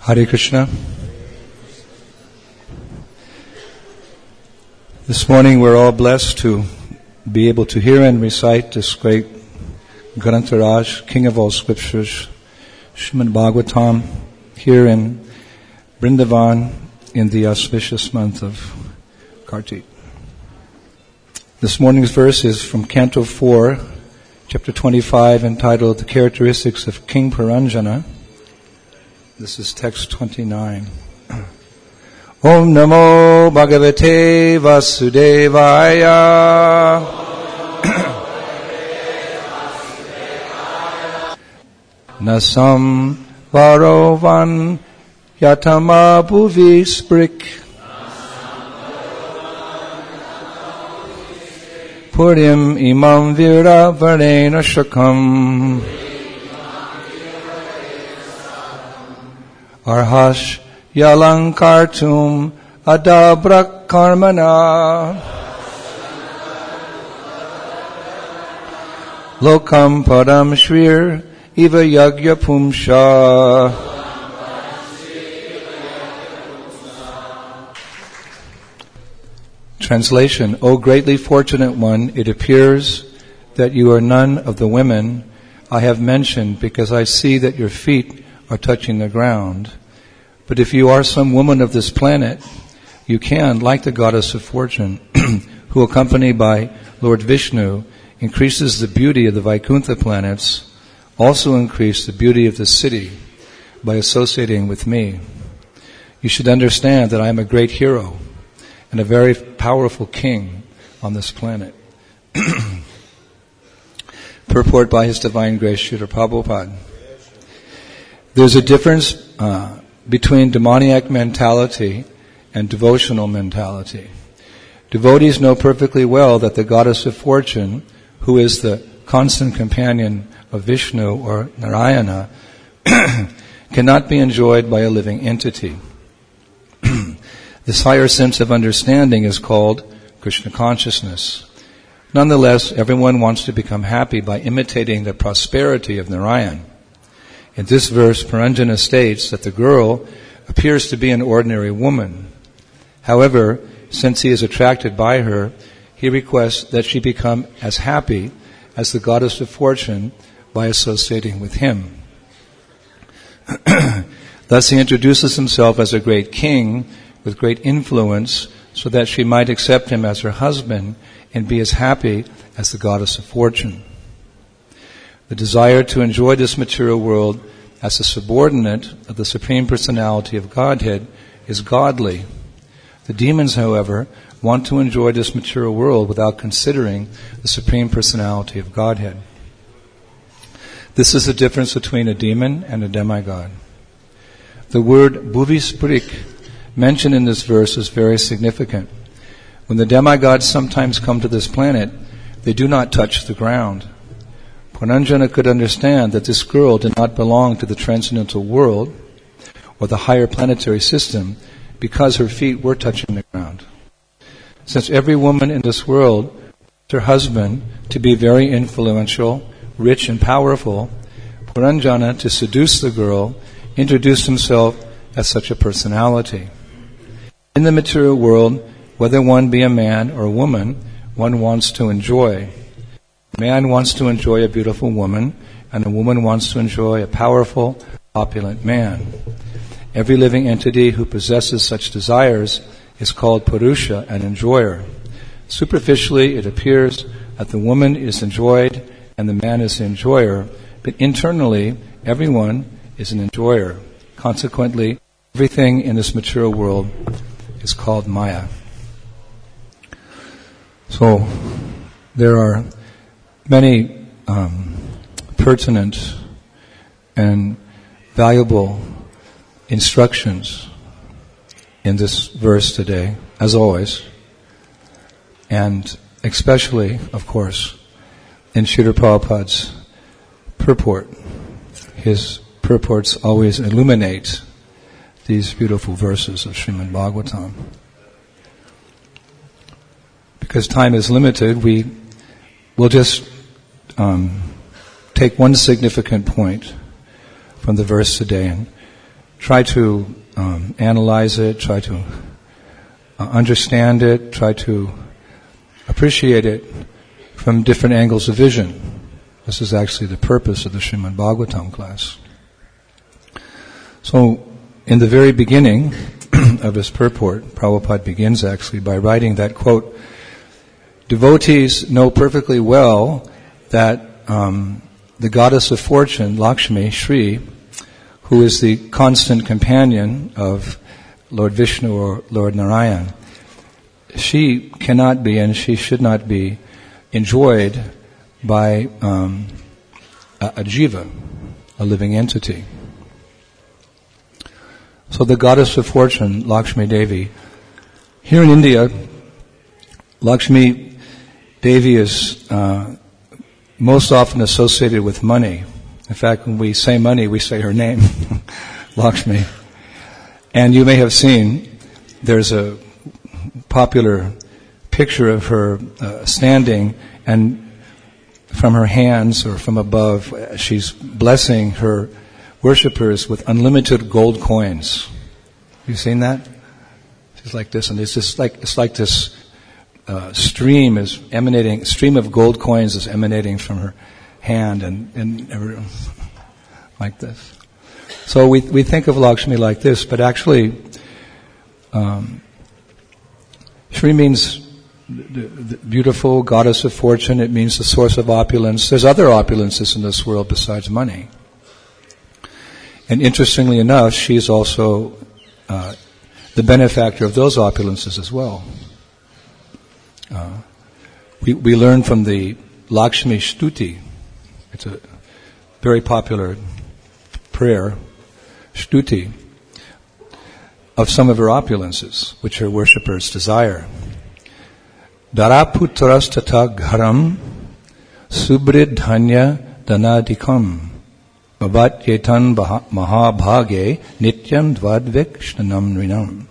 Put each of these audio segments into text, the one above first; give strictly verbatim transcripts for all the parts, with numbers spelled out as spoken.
Hare Krishna. This morning we're all blessed to be able to hear and recite this great Grantaraj, King of all scriptures, Srimad Bhagavatam, here in Vrindavan in the auspicious month of Kartik. This morning's verse is from Canto four, Chapter twenty-five, entitled The Characteristics of King Puranjana. This is text twenty-nine. Om Namo Bhagavate Vasudevaya. Nasam Varovan Yatama Bhuvi Sprik Purim Imam Vira Varena Shakam Arhash Yalankartum Adabra Karmana Lokam Padam Shrir Eva Yagya Pumsha. Translation: O greatly fortunate one, it appears that you are none of the women I have mentioned, because I see that your feet are touching the ground. But if you are some woman of this planet, you can, like the goddess of fortune, who accompanied by Lord Vishnu increases the beauty of the Vaikuntha planets, also increase the beauty of the city by associating with me. You should understand that I am a great hero and a very powerful king on this planet. Purport by His Divine Grace Srila Prabhupada. There's a difference uh, between demoniac mentality and devotional mentality. Devotees know perfectly well that the goddess of fortune, who is the constant companion of Vishnu or Narayana, cannot be enjoyed by a living entity. This higher sense of understanding is called Krishna consciousness. Nonetheless, everyone wants to become happy by imitating the prosperity of Narayan. In this verse, Puranjana states that the girl appears to be an ordinary woman. However, since he is attracted by her, he requests that she become as happy as the goddess of fortune by associating with him. Thus he introduces himself as a great king with great influence, so that she might accept him as her husband and be as happy as the goddess of fortune. The desire to enjoy this material world as a subordinate of the Supreme Personality of Godhead is godly. The demons, however, want to enjoy this material world without considering the Supreme Personality of Godhead. This is the difference between a demon and a demigod. The word bhuvisprik mentioned in this verse is very significant. When the demigods sometimes come to this planet, they do not touch the ground. Puranjana could understand that this girl did not belong to the transcendental world or the higher planetary system because her feet were touching the ground. Since every woman in this world wants her husband to be very influential, rich and powerful, Puranjana, to seduce the girl, introduced himself as such a personality. In the material world, whether one be a man or a woman, one wants to enjoy. A man wants to enjoy a beautiful woman, and a woman wants to enjoy a powerful, opulent man. Every living entity who possesses such desires is called Purusha, an enjoyer. Superficially, it appears that the woman is enjoyed and the man is the enjoyer, but internally, everyone is an enjoyer. Consequently, everything in this material world is called Maya. So, there are many um, pertinent and valuable instructions in this verse today, as always, and especially, of course, in Srila Prabhupada's purport. His purports always illuminate these beautiful verses of Srimad Bhagavatam. Because time is limited, we will just um, take one significant point from the verse today and try to um, analyze it, try to uh, understand it, try to appreciate it from different angles of vision. This is actually the purpose of the Srimad Bhagavatam class. So, in the very beginning of his purport, Prabhupada begins actually by writing that, quote, devotees know perfectly well that um, the goddess of fortune, Lakshmi, Shri, who is the constant companion of Lord Vishnu or Lord Narayan, she cannot be and she should not be enjoyed by um, a, a jiva, a living entity. So the goddess of fortune, Lakshmi Devi, here in India, Lakshmi Devi is uh, most often associated with money. In fact, when we say money, we say her name, Lakshmi. And you may have seen, there's a popular picture of her uh, standing, and from her hands or from above, she's blessing her worshippers with unlimited gold coins. You seen that? She's like this, and it's just like it's like this uh, stream is emanating. Stream of gold coins is emanating from her hand, and and every, like this. So we we think of Lakshmi like this, but actually, um, Shri means the, the beautiful goddess of fortune. It means the source of opulence. There's other opulences in this world besides money. And interestingly enough, she's also uh, the benefactor of those opulences as well. Uh, we, we learn from the Lakshmi Stuti. It's a very popular prayer, Stuti, of some of her opulences, which her worshippers desire. Daraputras tata gharam subrid dhanya danadikam Bhavat yetan mahabhage nityam dvadvikshnanam rinam.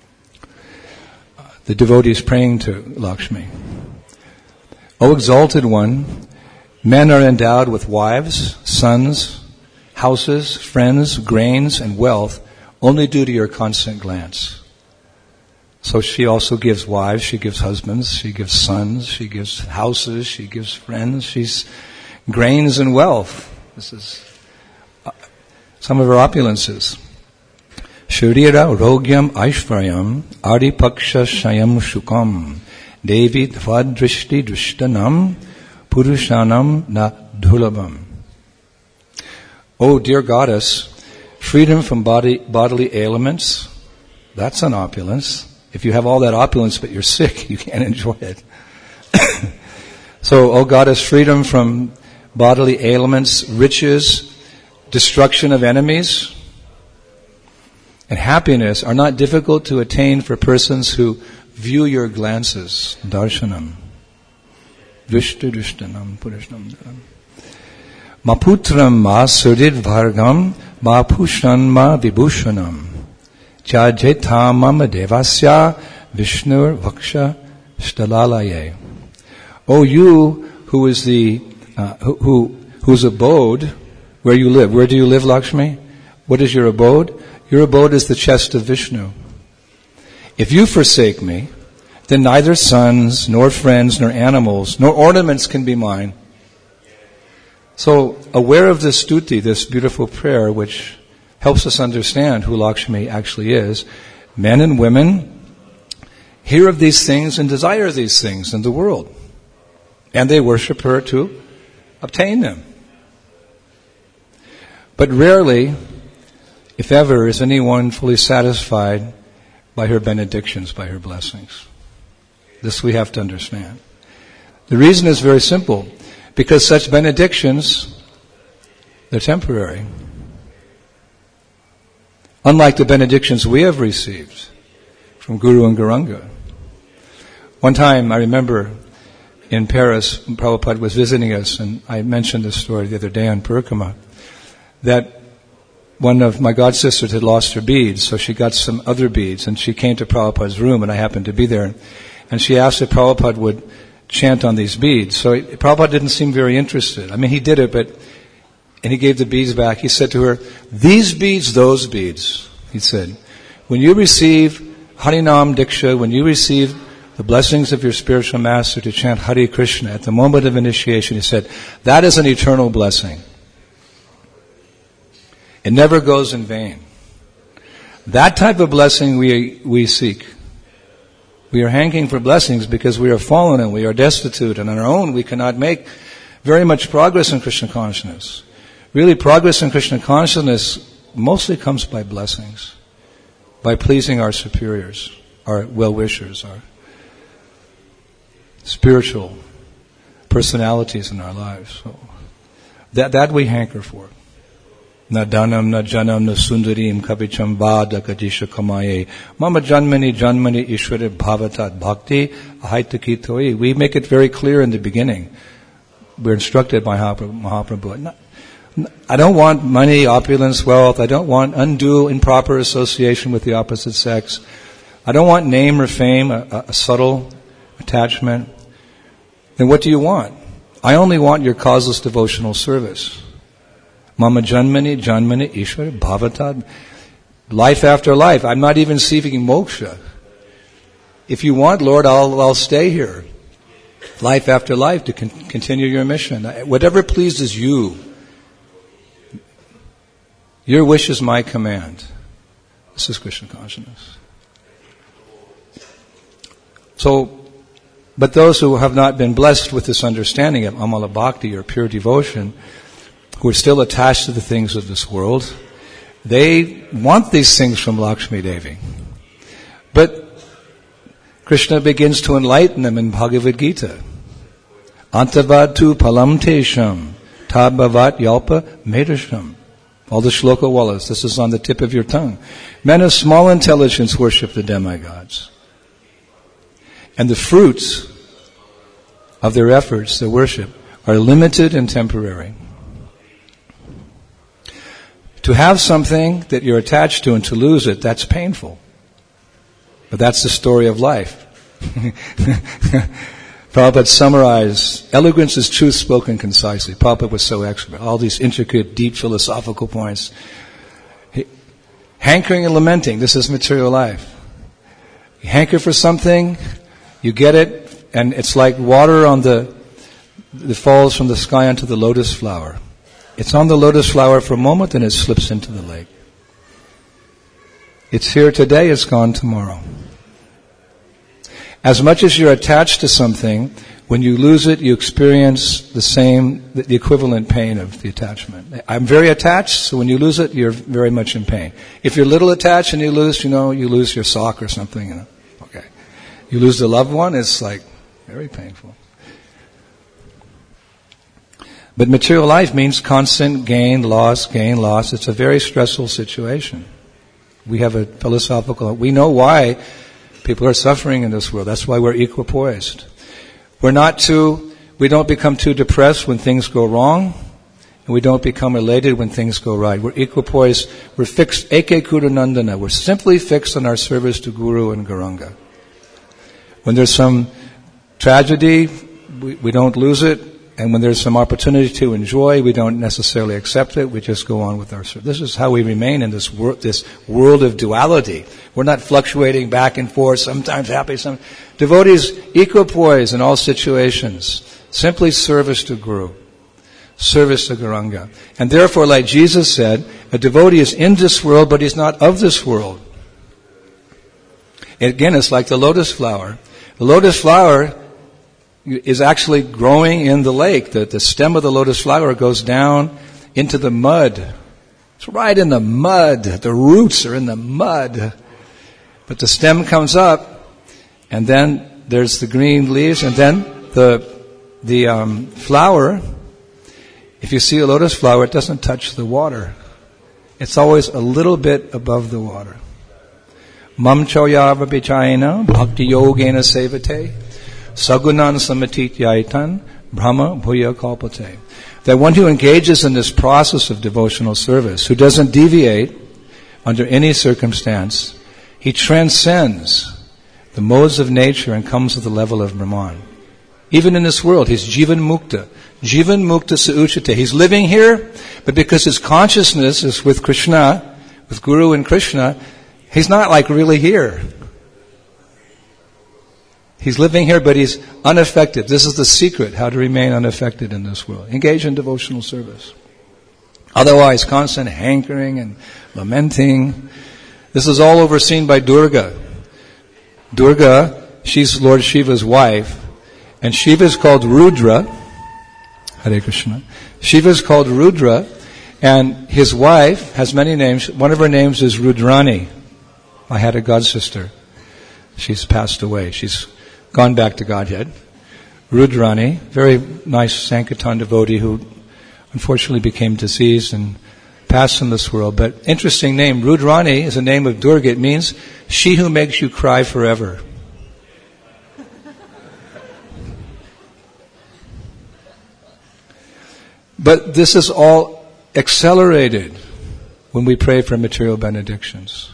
The devotee is praying to Lakshmi. O exalted one, men are endowed with wives, sons, houses, friends, grains, and wealth only due to your constant glance. So she also gives wives, she gives husbands, she gives sons, she gives houses, she gives friends, she's grains and wealth. This is some of her opulences. Sharira rogyam aishvaryam adipaksha shayam shukam devi dvadrishti drishtanam purushanam na dhulabam. Oh, dear goddess, freedom from body, bodily ailments, that's an opulence. If you have all that opulence but you're sick, you can't enjoy it. So, oh goddess, freedom from bodily ailments, riches, destruction of enemies, and happiness are not difficult to attain for persons who view your glances. Darshanam. Drishta drishtanam purushanam. Maputram ma surid vargam ma pushan ma vibhushanam. Chajetamam devasya vishnur vaksha stalalaye. O you who is the, uh, who, who, whose abode, where you live. Where do you live, Lakshmi? What is your abode? Your abode is the chest of Vishnu. If you forsake me, then neither sons, nor friends, nor animals, nor ornaments can be mine. So, aware of this stuti, this beautiful prayer, which helps us understand who Lakshmi actually is, men and women hear of these things and desire these things in the world. And they worship her to obtain them. But rarely, if ever, is anyone fully satisfied by her benedictions, by her blessings. This we have to understand. The reason is very simple. Because such benedictions, they're temporary. Unlike the benedictions we have received from Guru and Gauranga. One time, I remember in Paris, Prabhupada was visiting us, and I mentioned this story the other day on Parikrama, that one of my god sisters had lost her beads, so she got some other beads, and she came to Prabhupada's room, and I happened to be there, and she asked if Prabhupada would chant on these beads. So Prabhupada didn't seem very interested. I mean, he did it, but And he gave the beads back. He said to her, these beads, those beads, he said, when you receive Harinam Diksha, when you receive the blessings of your spiritual master to chant Hare Krishna at the moment of initiation, he said, that is an eternal blessing. It never goes in vain. That type of blessing we we seek. We are hankering for blessings because we are fallen and we are destitute, and on our own we cannot make very much progress in Krishna consciousness. Really, progress in Krishna consciousness mostly comes by blessings, by pleasing our superiors, our well-wishers, our spiritual personalities in our lives. So that that we hanker for. Na dhanam, na janam, na sundarim, kavicham vada kadisha kamaye. Mama janmani, janmani, ishwara bhavatat bhakti, ahaitaki toi. We make it very clear in the beginning. We're instructed by Mahaprabhu. I don't want money, opulence, wealth. I don't want undue, improper association with the opposite sex. I don't want name or fame, a, a subtle attachment. Then what do you want? I only want your causeless devotional service. Mama janmani, janmani, ishwara, bhavatad. Life after life. I'm not even seeking moksha. If you want, Lord, I'll, I'll stay here. Life after life to con- continue your mission. Whatever pleases you. Your wish is my command. This is Krishna consciousness. So, but those who have not been blessed with this understanding of Amala Bhakti or pure devotion, who are still attached to the things of this world, they want these things from Lakshmi Devi. But Krishna begins to enlighten them in Bhagavad Gita. Antavad tu palam tesham, tabhavat yalpa medasham. All the shloka wallas, this is on the tip of your tongue. Men of small intelligence worship the demigods. And the fruits of their efforts, their worship, are limited and temporary. To have something that you're attached to and to lose it, that's painful. But that's the story of life. Prabhupada summarized, eloquence is truth spoken concisely. Prabhupada was so expert. All these intricate, deep philosophical points. He, hankering and lamenting, this is material life. You hanker for something, you get it, and it's like water on the, that falls from the sky onto the lotus flower. It's on the lotus flower for a moment and it slips into the lake. It's here today, it's gone tomorrow. As much as you're attached to something, when you lose it, you experience the same, the equivalent pain of the attachment. I'm very attached, so when you lose it, you're very much in pain. If you're little attached and you lose, you know, you lose your sock or something, you know, okay. You lose a loved one, it's like very painful. But material life means constant gain, loss, gain, loss. It's a very stressful situation. We have a philosophical, we know why people are suffering in this world. That's why we're equipoised. We're not too, we don't become too depressed when things go wrong, and we don't become elated when things go right. We're equipoised, we're fixed, Eke Kudanandana. We're simply fixed on our service to Guru and Gauranga. When there's some tragedy, we, we don't lose it. And when there's some opportunity to enjoy, we don't necessarily accept it. We just go on with our service. This is how we remain in this world, this world of duality. We're not fluctuating back and forth, sometimes happy, some devotees equipoise in all situations. Simply service to Guru, service to Gauranga. And therefore, like Jesus said, a devotee is in this world, but he's not of this world. And again, it's like the lotus flower. The lotus flower is actually growing in the lake. The, the stem of the lotus flower goes down into the mud. It's right in the mud. The roots are in the mud. But the stem comes up, and then there's the green leaves, and then the the um, flower, if you see a lotus flower, it doesn't touch the water. It's always a little bit above the water. Mam choyava bichayana bhakti yogena sevate sagunan samatityaitan brahma bhuya kalpate. That one who engages in this process of devotional service, who doesn't deviate under any circumstance, he transcends the modes of nature and comes to the level of Brahman. Even in this world, he's Jivan Mukta. Jivan Mukta Sauchate. He's living here, but because his consciousness is with Krishna, with Guru and Krishna, he's not like really here. He's living here, but he's unaffected. This is the secret, how to remain unaffected in this world. Engage in devotional service. Otherwise, constant hankering and lamenting. This is all overseen by Durga. Durga, she's Lord Shiva's wife, and Shiva is called Rudra. Hare Krishna. Shiva is called Rudra, and his wife has many names. One of her names is Rudrani. I had a god sister. She's passed away. She's gone back to Godhead. Rudrani, very nice Sankirtan devotee who unfortunately became diseased and passed from this world. But interesting name. Rudrani is a name of Durga. It means she who makes you cry forever. But this is all accelerated when we pray for material benedictions.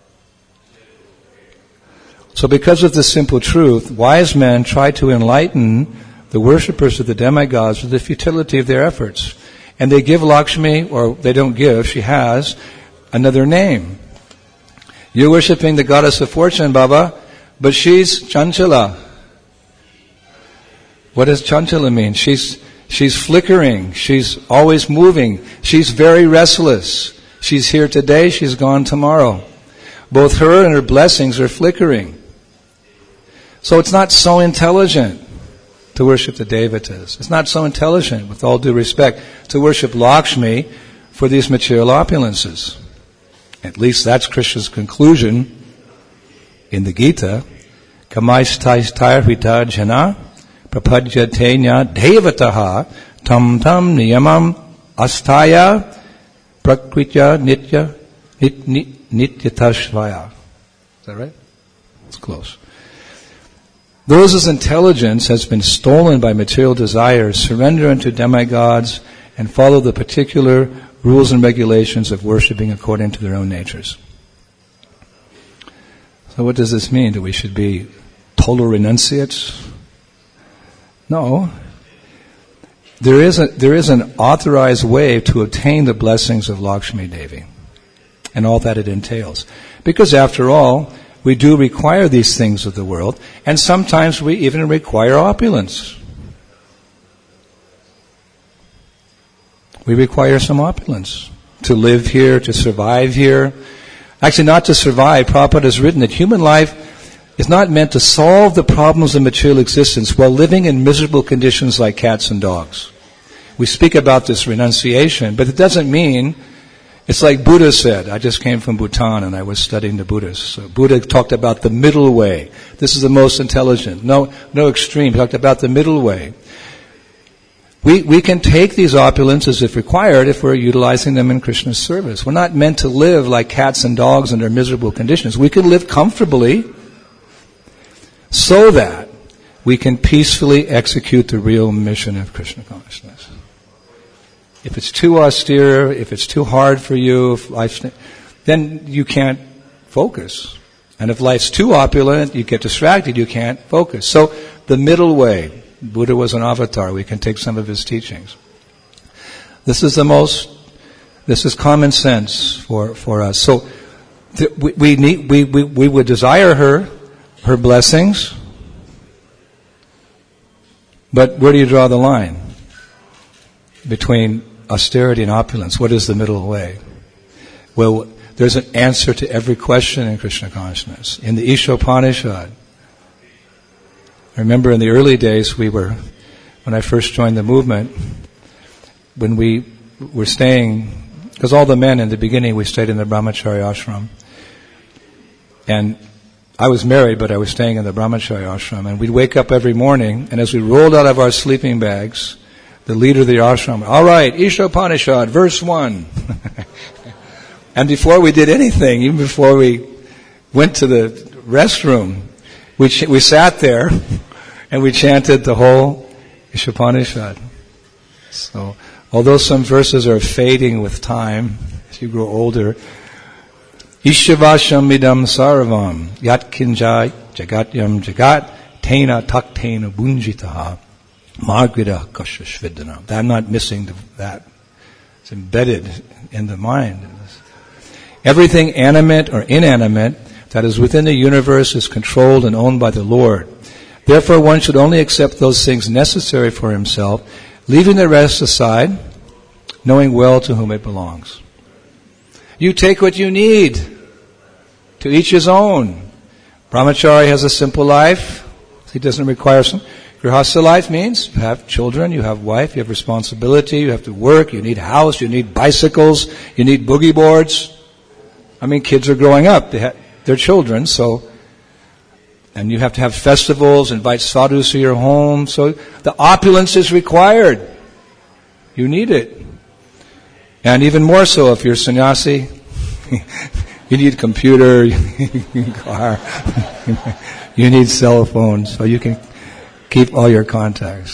So because of this simple truth, wise men try to enlighten the worshippers of the demigods with the futility of their efforts. And they give Lakshmi, or they don't give, she has, another name. You're worshipping the goddess of fortune, Baba, but she's Chanchala. What does Chanchala mean? She's She's flickering. She's always moving. She's very restless. She's here today. She's gone tomorrow. Both her and her blessings are flickering. So it's not so intelligent to worship the devatas. It's not so intelligent, with all due respect, to worship Lakshmi for these material opulences. At least that's Krishna's conclusion in the Gita. Kamaistaistarhita jana prapadyatenya devataha tam tam niyamam astaya prakritya nitya nit, nit, nityatashvaya. Is that right? It's close. Those whose intelligence has been stolen by material desires surrender unto demigods and follow the particular rules and regulations of worshipping according to their own natures. So what does this mean? That we should be total renunciates? No. There is a, there is an authorized way to obtain the blessings of Lakshmi Devi and all that it entails. Because after all, we do require these things of the world, and sometimes we even require opulence. We require some opulence to live here, to survive here. Actually, not to survive. Prabhupada has written that human life is not meant to solve the problems of material existence while living in miserable conditions like cats and dogs. We speak about this renunciation, but it doesn't mean, it's like Buddha said. I just came from Bhutan and I was studying the Buddhists. So Buddha talked about the middle way. This is the most intelligent. No, no extreme. He talked about the middle way. We, we can take these opulences if required if we're utilizing them in Krishna's service. We're not meant to live like cats and dogs under miserable conditions. We can live comfortably so that we can peacefully execute the real mission of Krishna consciousness. If it's too austere, if it's too hard for you, if life's, then you can't focus. And if life's too opulent, you get distracted, you can't focus. So the middle way. Buddha was an avatar. We can take some of his teachings. This is the most, this is common sense for, for us. So th- we, we need, we, we, we would desire her, her blessings. But where do you draw the line between austerity and opulence? What is the middle way? Well, there's an answer to every question in Krishna consciousness. In the Ishopanishad, I remember in the early days we were, when I first joined the movement, when we were staying, because all the men in the beginning we stayed in the Brahmacharya ashram. And I was married, but I was staying in the Brahmacharya ashram. And we'd wake up every morning, and as we rolled out of our sleeping bags, the leader of the ashram, all right, Ishopanishad, verse one. And before we did anything, even before we went to the restroom, we ch- we sat there and we chanted the whole Ishopanishad. So, although some verses are fading with time, as you grow older, Ishavasham midam sarvam yatkinjai jagatyam jagat tena taktena bunjitaha Margita Kashashvidana. I'm not missing the, that. It's embedded in the mind. Everything animate or inanimate that is within the universe is controlled and owned by the Lord. Therefore, one should only accept those things necessary for himself, leaving the rest aside, knowing well to whom it belongs. You take what you need. To each his own. Brahmachari has a simple life. He doesn't require some. Grihastha life means you have children, you have wife, you have responsibility, you have to work, you need a house, you need bicycles, you need boogie boards. I mean, kids are growing up. They have, they're children, so, and you have to have festivals, invite sadhus to your home. So the opulence is required. You need it. And even more so if you're sannyasi, you need a computer, you need a car, you need cell phones, so you can keep all your contacts.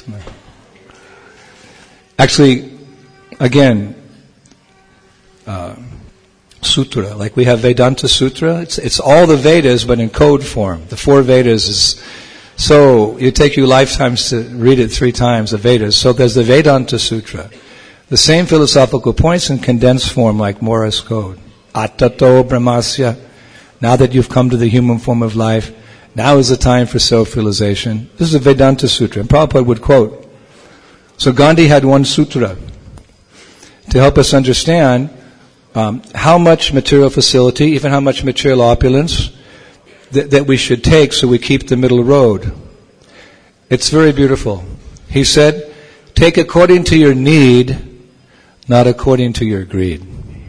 Actually, again, uh, Sutra, like we have Vedanta Sutra, it's it's all the Vedas but in code form. The four Vedas is, so it take you lifetimes to read it three times, the Vedas. So there's the Vedanta Sutra. The same philosophical points in condensed form like Morse code. Attato Brahmasya. Now that you've come to the human form of life, now is the time for self-realization. This is a Vedanta Sutra. And Prabhupada would quote. So Gandhi had one sutra to help us understand um, how much material facility, even how much material opulence th- that we should take so we keep the middle road. It's very beautiful. He said, take according to your need, not according to your greed.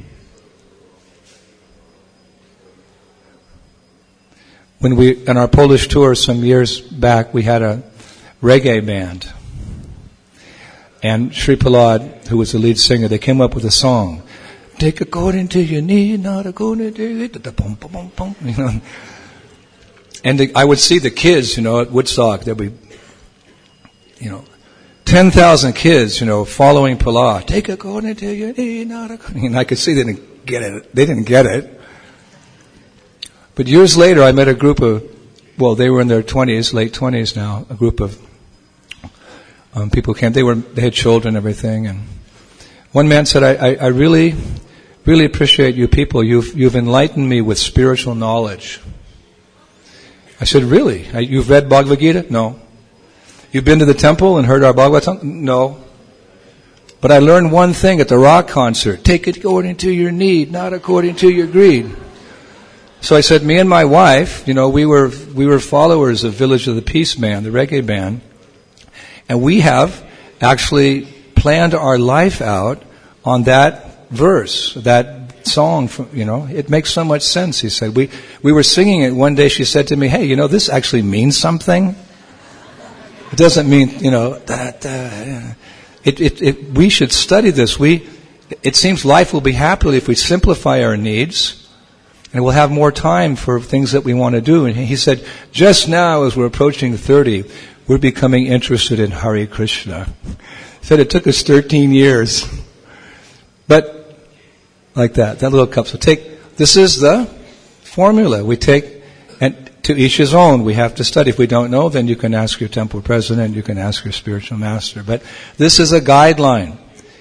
When we, on our Polish tour some years back, we had a reggae band. And Sri Prahlad, who was the lead singer, they came up with a song. Take according to your need, not according to your need. You know. And the, I would see the kids, you know, at Woodstock, there'd be, you know, ten thousand kids, you know, following Prahlad. Take according to your need, not according. And I could see they didn't get it. They didn't get it. But years later, I met a group of, well, they were in their twenties, late twenties now, a group of um, people came. They were, they had children and everything. And one man said, I, I, I really, really appreciate you people. You've, you've enlightened me with spiritual knowledge. I said, really? You've read Bhagavad Gita? No. You've been to the temple and heard our Bhagavatam? No. But I learned one thing at the rock concert. Take it according to your need, not according to your greed. So I said, me and my wife, you know, we were we were followers of Village of the Peace band, the reggae band, and we have actually planned our life out on that verse, that song. From, you know, it makes so much sense. He said, we we were singing it one day. She said to me, "Hey, you know, this actually means something. It doesn't mean, you know, that. Uh, it, it it we should study this. We it seems life will be happier if we simplify our needs." And we'll have more time for things that we want to do. And he said, just now as we're approaching thirty, we're becoming interested in Hare Krishna. He said it took us thirteen years. But, like that, that little cup. So take, this is the formula. We take, and to each his own. We have to study. If we don't know, then you can ask your temple president, you can ask your spiritual master. But this is a guideline.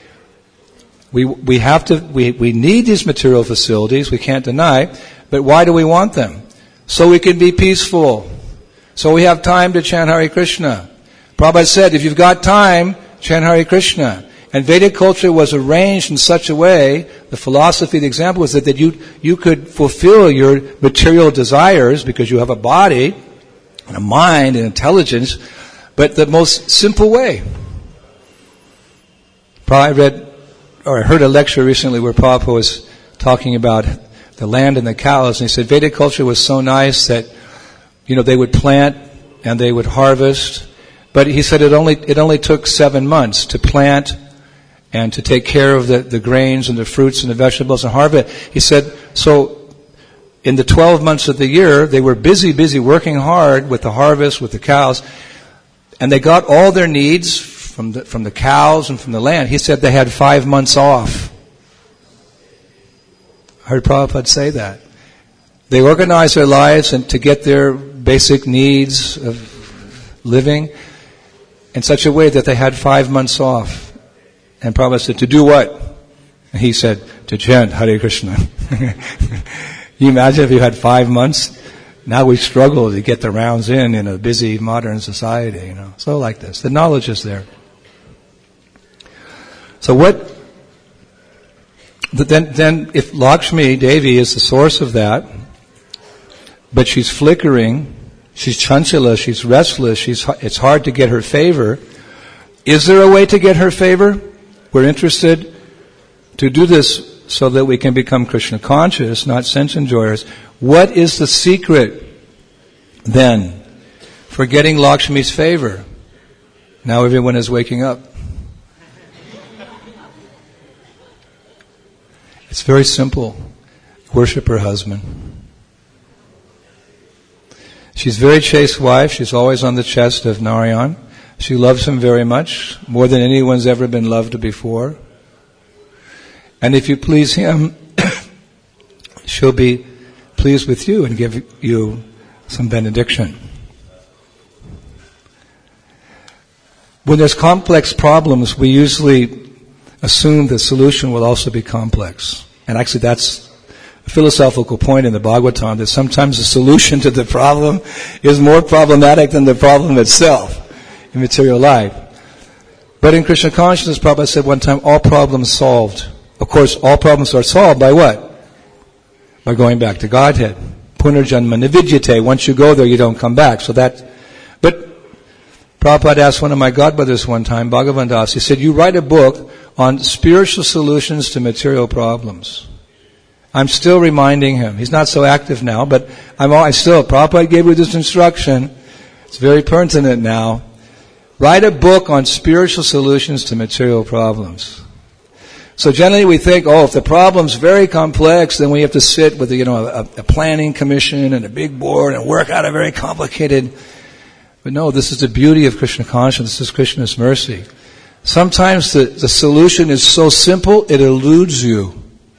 We we have to we, we need these material facilities, we can't deny, but why do we want them? So we can be peaceful. So we have time to chant Hare Krishna. Prabhupada said, if you've got time, chant Hare Krishna. And Vedic culture was arranged in such a way, the philosophy, the example was that, that you you could fulfill your material desires because you have a body and a mind and intelligence, but the most simple way. I read or I heard a lecture recently where Prabhupada was talking about the land and the cows, and he said Vedic culture was so nice that, you know, they would plant and they would harvest, but he said it only it only took seven months to plant and to take care of the, the grains and the fruits and the vegetables and harvest. He said, so in the twelve months of the year, they were busy, busy working hard with the harvest, with the cows, and they got all their needs from the, from the cows and from the land. He said they had five months off. I heard Prabhupada say that. They organized their lives and to get their basic needs of living. in such a way that they had five months off. And Prabhupada said, to do what? And he said, to chant Hare Krishna. You imagine if you had five months? Now we struggle to get the rounds in in a busy modern society, you know. So like this. The knowledge is there. So what, then, then if Lakshmi Devi is the source of that, but she's flickering, she's chanchala, she's restless, she's, it's hard to get her favor, is there a way to get her favor? We're interested to do this so that we can become Krishna conscious, not sense enjoyers. What is the secret then for getting Lakshmi's favor? Now everyone is waking up. It's very simple. Worship her husband. She's a very chaste wife. She's always on the chest of Narayan. She loves him very much, more than anyone's ever been loved before. And if you please him, she'll be pleased with you and give you some benediction. When there's complex problems, we usually assume the solution will also be complex. And actually that's a philosophical point in the Bhagavatam, that sometimes the solution to the problem is more problematic than the problem itself in material life. But in Krishna consciousness, Prabhupada said one time, all problems solved. Of course, all problems are solved by what? By going back to Godhead. Punarjanma nividyate. Once you go there, you don't come back. So that, but Prabhupada asked one of my godbrothers one time, Bhagavan Das, he said, you write a book on spiritual solutions to material problems. I'm still reminding him. He's not so active now, but I'm all, I still, Prabhupada gave me this instruction. It's very pertinent now. Write a book on spiritual solutions to material problems. So generally we think, oh, if the problem's very complex, then we have to sit with, you know, a, a planning commission and a big board and work out a very complicated. But no, this is the beauty of Krishna consciousness. This is Krishna's mercy. Sometimes the, the solution is so simple, it eludes you.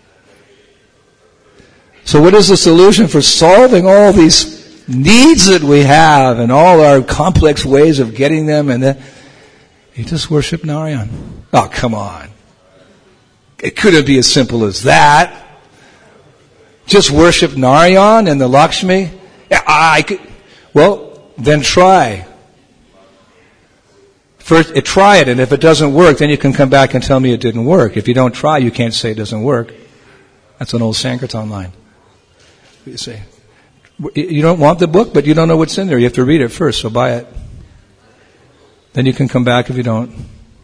So what is the solution for solving all these needs that we have and all our complex ways of getting them? And then you just worship Narayan. Oh, come on. It couldn't be as simple as that. Just worship Narayan and the Lakshmi? Yeah, I could. Well, then try. First, try it, and if it doesn't work, then you can come back and tell me it didn't work. If you don't try, you can't say it doesn't work. That's an old Sankirtan line. You say, you don't want the book, but you don't know what's in there. You have to read it first, so buy it. Then you can come back if you don't.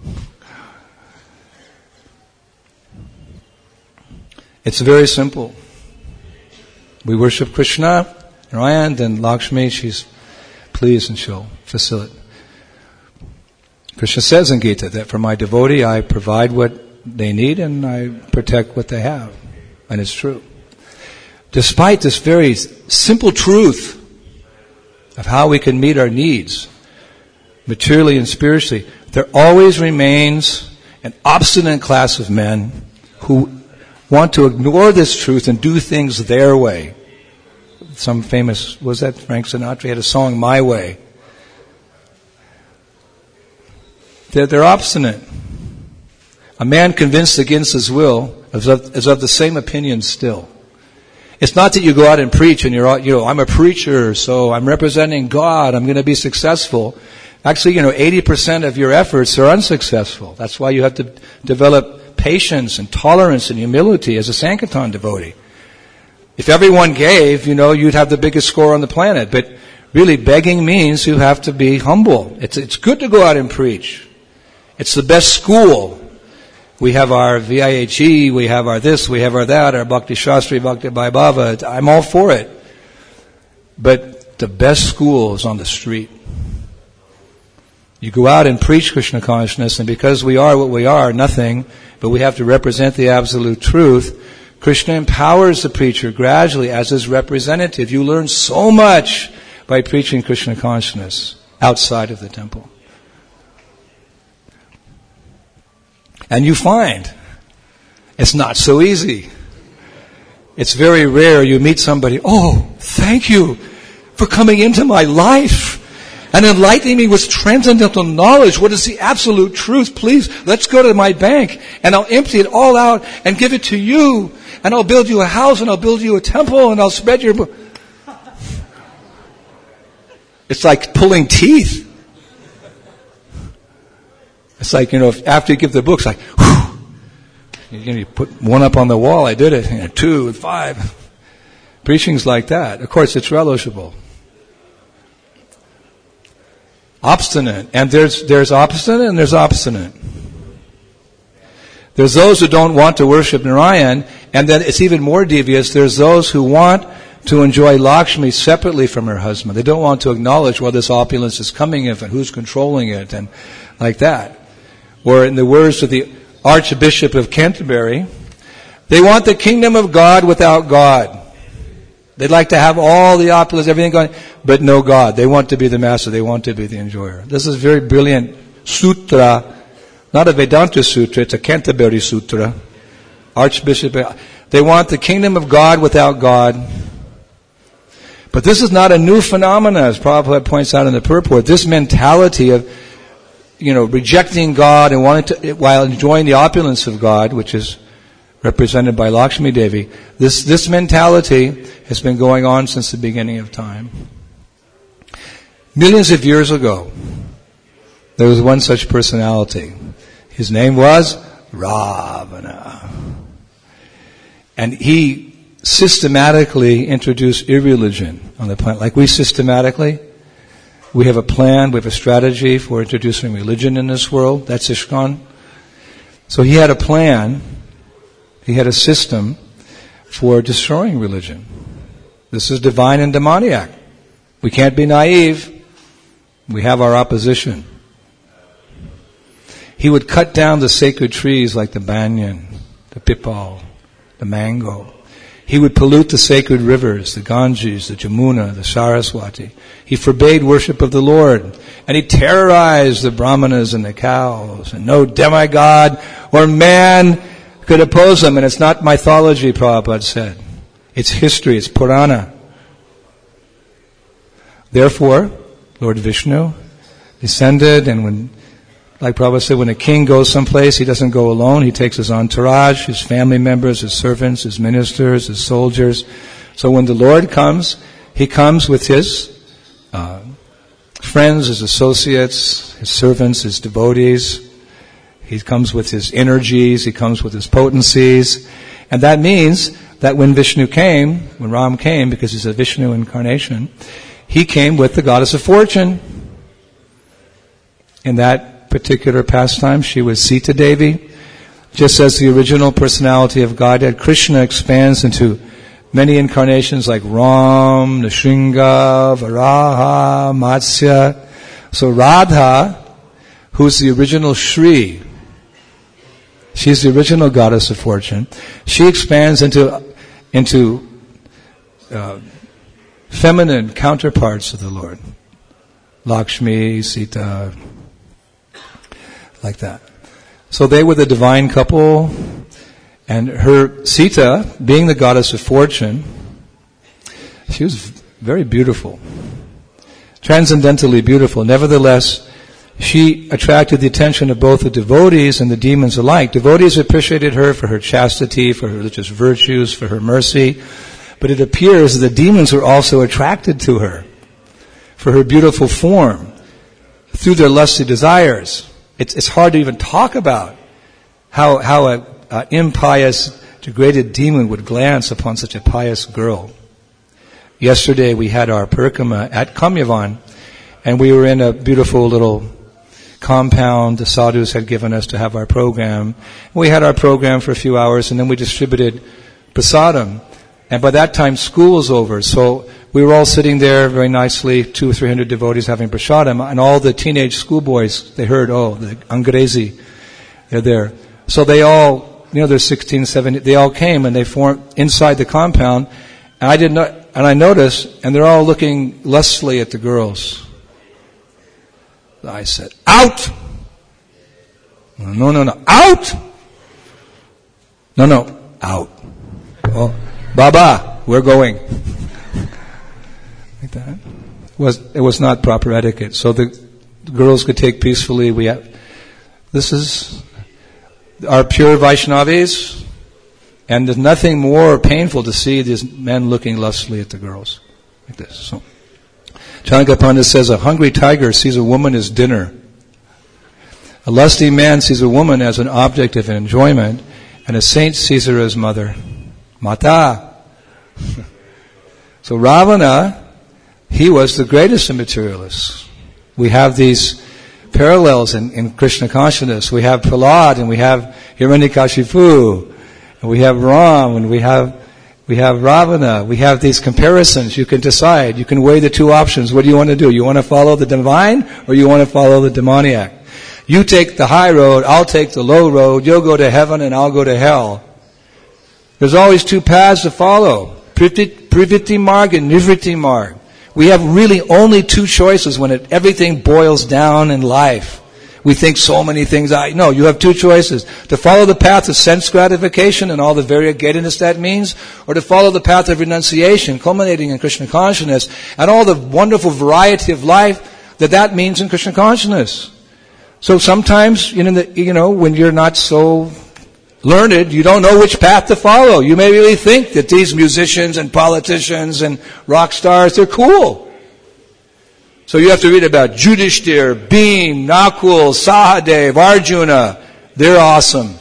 It's very simple. We worship Krishna, Narayan, then Lakshmi, she's pleased and she'll facilitate. Krishna says in Gita that for my devotee I provide what they need and I protect what they have. And it's true. Despite this very simple truth of how we can meet our needs, materially and spiritually, there always remains an obstinate class of men who want to ignore this truth and do things their way. Some famous, was that Frank Sinatra? He had a song, My Way. They're, they're obstinate. A man convinced against his will is of, is of the same opinion still. It's not that you go out and preach and you're, you know, I'm a preacher, so I'm representing God, I'm going to be successful. Actually, you know, eighty percent of your efforts are unsuccessful. That's why you have to develop patience and tolerance and humility as a Sankirtan devotee. If everyone gave, you know, you'd have the biggest score on the planet. But really, begging means you have to be humble. It's, it's good to go out and preach. It's the best school. We have our V I H E, we have our this, we have our that, our Bhakti Shastri, Bhakti Vaibhava. I'm all for it. But the best school is on the street. You go out and preach Krishna consciousness, and because we are what we are, nothing, but we have to represent the absolute truth, Krishna empowers the preacher gradually as his representative. You learn so much by preaching Krishna consciousness outside of the temple. And you find it's not so easy. It's very rare you meet somebody, oh, thank you for coming into my life. and enlightening me with transcendental knowledge. What is the absolute truth? Please, let's go to my bank, and I'll empty it all out and give it to you, and I'll build you a house, and I'll build you a temple, and I'll spread your... Bo-. It's like pulling teeth. It's like, you know, after you give the books, like, whew, you, know, you put one up on the wall, I did it, you know, two and five. Preaching's like that. Of course, it's relishable. Obstinate. And there's, there's obstinate and there's obstinate. There's those who don't want to worship Narayan, and then it's even more devious. There's those who want to enjoy Lakshmi separately from her husband. They don't want to acknowledge where this opulence is coming from and who's controlling it and like that. Or in the words of the Archbishop of Canterbury, they want the kingdom of God without God. They'd like to have all the opulence, everything going, but no God. They want to be the master. They want to be the enjoyer. This is a very brilliant sutra, not a Vedanta sutra, it's a Canterbury sutra. Archbishop, they want the kingdom of God without God. But this is not a new phenomenon, as Prabhupada points out in the purport. This mentality of, you know, rejecting God and wanting to, while enjoying the opulence of God, which is represented by Lakshmi Devi, this, this mentality has been going on since the beginning of time. Millions of years ago, there was one such personality. His name was Ravana. And he systematically introduced irreligion on the planet. Like we systematically, we have a plan, we have a strategy for introducing religion in this world. That's ISKCON. So he had a plan, he had a system for destroying religion. This is divine and demoniac. We can't be naive. We have our opposition. He would cut down the sacred trees like the banyan, the pipal, the mango. He would pollute the sacred rivers, the Ganges, the Jamuna, the Saraswati. He forbade worship of the Lord. And he terrorized the brahmanas and the cows. And no demigod or man could oppose him. And it's not mythology, Prabhupada said. It's history, it's Purana. Therefore, Lord Vishnu descended, and when, like Prabhupada said, when a king goes someplace, he doesn't go alone. He takes his entourage, his family members, his servants, his ministers, his soldiers. So when the Lord comes, he comes with his uh, friends, his associates, his servants, his devotees. He comes with his energies, he comes with his potencies. And that means that when Vishnu came, when Ram came, because he's a Vishnu incarnation, he came with the goddess of fortune. In that particular pastime, she was Sita Devi. Just as the original personality of Godhead, Krishna expands into many incarnations like Ram, Nrsimha, Varaha, Matsya. So Radha, who's the original Shri, she's the original goddess of fortune, she expands into, into uh, feminine counterparts of the Lord. Lakshmi, Sita, like that. So they were the divine couple, and her, Sita, being the goddess of fortune, she was very beautiful. Transcendentally beautiful. Nevertheless, she attracted the attention of both the devotees and the demons alike. Devotees appreciated her for her chastity, for her religious virtues, for her mercy. But it appears that the demons were also attracted to her for her beautiful form through their lusty desires. It's, it's hard to even talk about how, how a, a impious, degraded demon would glance upon such a pious girl. Yesterday we had our parikrama at Kamyavan, and we were in a beautiful little compound the sadhus had given us to have our program. We had our program for a few hours, and then we distributed prasadam. And by that time, school was over, so we were all sitting there very nicely, two or three hundred devotees having prasadam, and all the teenage schoolboys, they heard, oh, the Angrezi, they're there. So they all, you know, they're sixteen, seventeen, they all came and they formed inside the compound, and I did not, and I noticed, and they're all looking lustfully at the girls. I said, out! No, no, no, out! No, no, out. Oh, Baba, we're going. Like that. was it was not proper etiquette. So the, the girls could take peacefully. We have, this is our pure Vaishnavis, and there's nothing more painful to see these men looking lustfully at the girls like this. So Chanaka Pandit says, a hungry tiger sees a woman as dinner. A lusty man sees a woman as an object of enjoyment, and a saint sees her as mother. Mata. So Ravana, he was the greatest of materialists. We have these parallels in, in Krishna consciousness. We have Prahlad, and we have Hiranyakashipu, and we have Ram, and we have we have Ravana. We have these comparisons. You can decide. You can weigh the two options. What do you want to do? You want to follow the divine, or you want to follow the demoniac? You take the high road, I'll take the low road. You'll go to heaven, and I'll go to hell. There's always two paths to follow. Privritti marg and nivritti marg. We have really only two choices when it, everything boils down in life. We think so many things. I No, you have two choices. To follow the path of sense gratification and all the variegatedness that means, or to follow the path of renunciation, culminating in Krishna consciousness, and all the wonderful variety of life that that means in Krishna consciousness. So sometimes, you know, the, you know, when you're not so learned, you don't know which path to follow. You may really think that these musicians and politicians and rock stars, they're cool. So you have to read about Yudhishthir, Bhim, Nakul, Sahadev, Arjuna. They're awesome.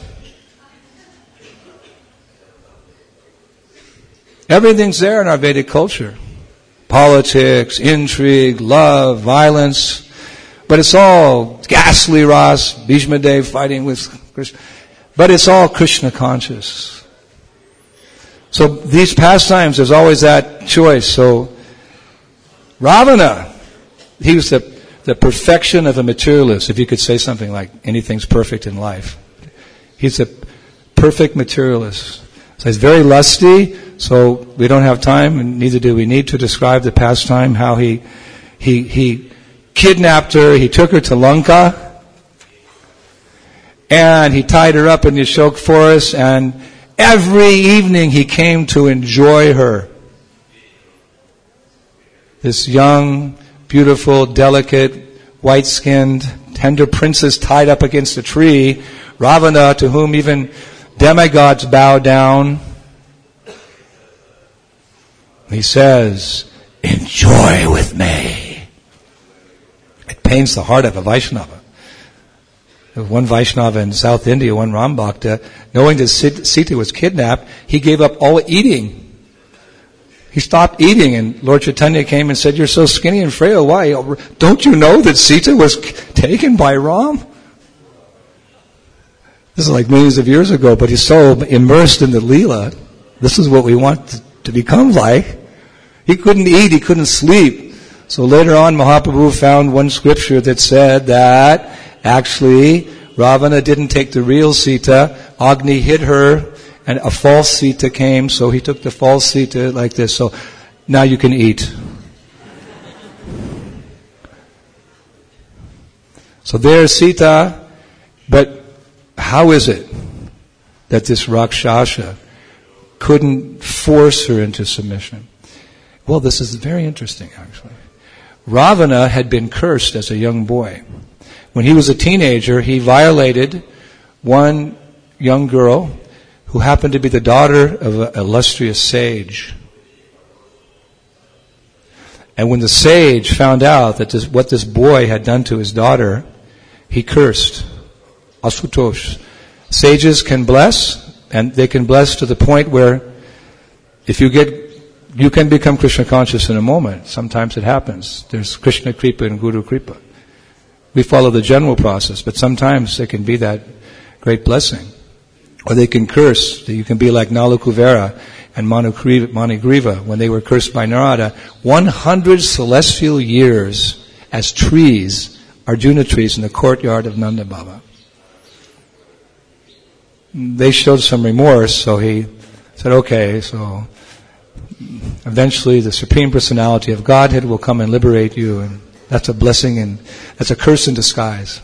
Everything's there in our Vedic culture. Politics, intrigue, love, violence. But it's all ghastly Ras, Bhishma Dev fighting with Krishna. But it's all Krishna conscious. So these pastimes, there's always that choice. So Ravana, he was the, the perfection of a materialist, if you could say something like anything's perfect in life. He's a perfect materialist. So he's very lusty, so we don't have time, and neither do we need to describe the pastime, how he he he kidnapped her, he took her to Lanka, and he tied her up in the Ashok forest, and every evening he came to enjoy her. This young, beautiful, delicate, white-skinned, tender princess tied up against a tree, Ravana, to whom even demigods bow down. He says, enjoy with me. It pains the heart of a Vaishnava. One Vaishnava in South India, one Ram Bhakta, knowing that Sita was kidnapped, he gave up all eating. He stopped eating, and Lord Chaitanya came and said, you're so skinny and frail, why? Don't you know that Sita was taken by Ram? This is like millions of years ago, but he's so immersed in the Leela. This is what we want to become like. He couldn't eat, he couldn't sleep. So later on, Mahaprabhu found one scripture that said that actually Ravana didn't take the real Sita. Agni hid her, and a false Sita came, so he took the false Sita like this. So now you can eat. So there's Sita, but how is it that this Rakshasa couldn't force her into submission? Well, this is very interesting, actually. Ravana had been cursed as a young boy. When he was a teenager, he violated one young girl who happened to be the daughter of an illustrious sage. And when the sage found out that this, what this boy had done to his daughter, he cursed. Asutosh. Sages can bless, and they can bless to the point where if you get, you can become Krishna conscious in a moment. Sometimes it happens. There's Krishna Kripa and Guru Kripa. We follow the general process, but sometimes there can be that great blessing. Or they can curse. You can be like Nalakuvera and Manigriva when they were cursed by Narada. one hundred celestial years as trees, Arjuna trees, in the courtyard of Nanda Baba. They showed some remorse, so he said, okay, so eventually the Supreme Personality of Godhead will come and liberate you, and that's a blessing, and that's a curse in disguise.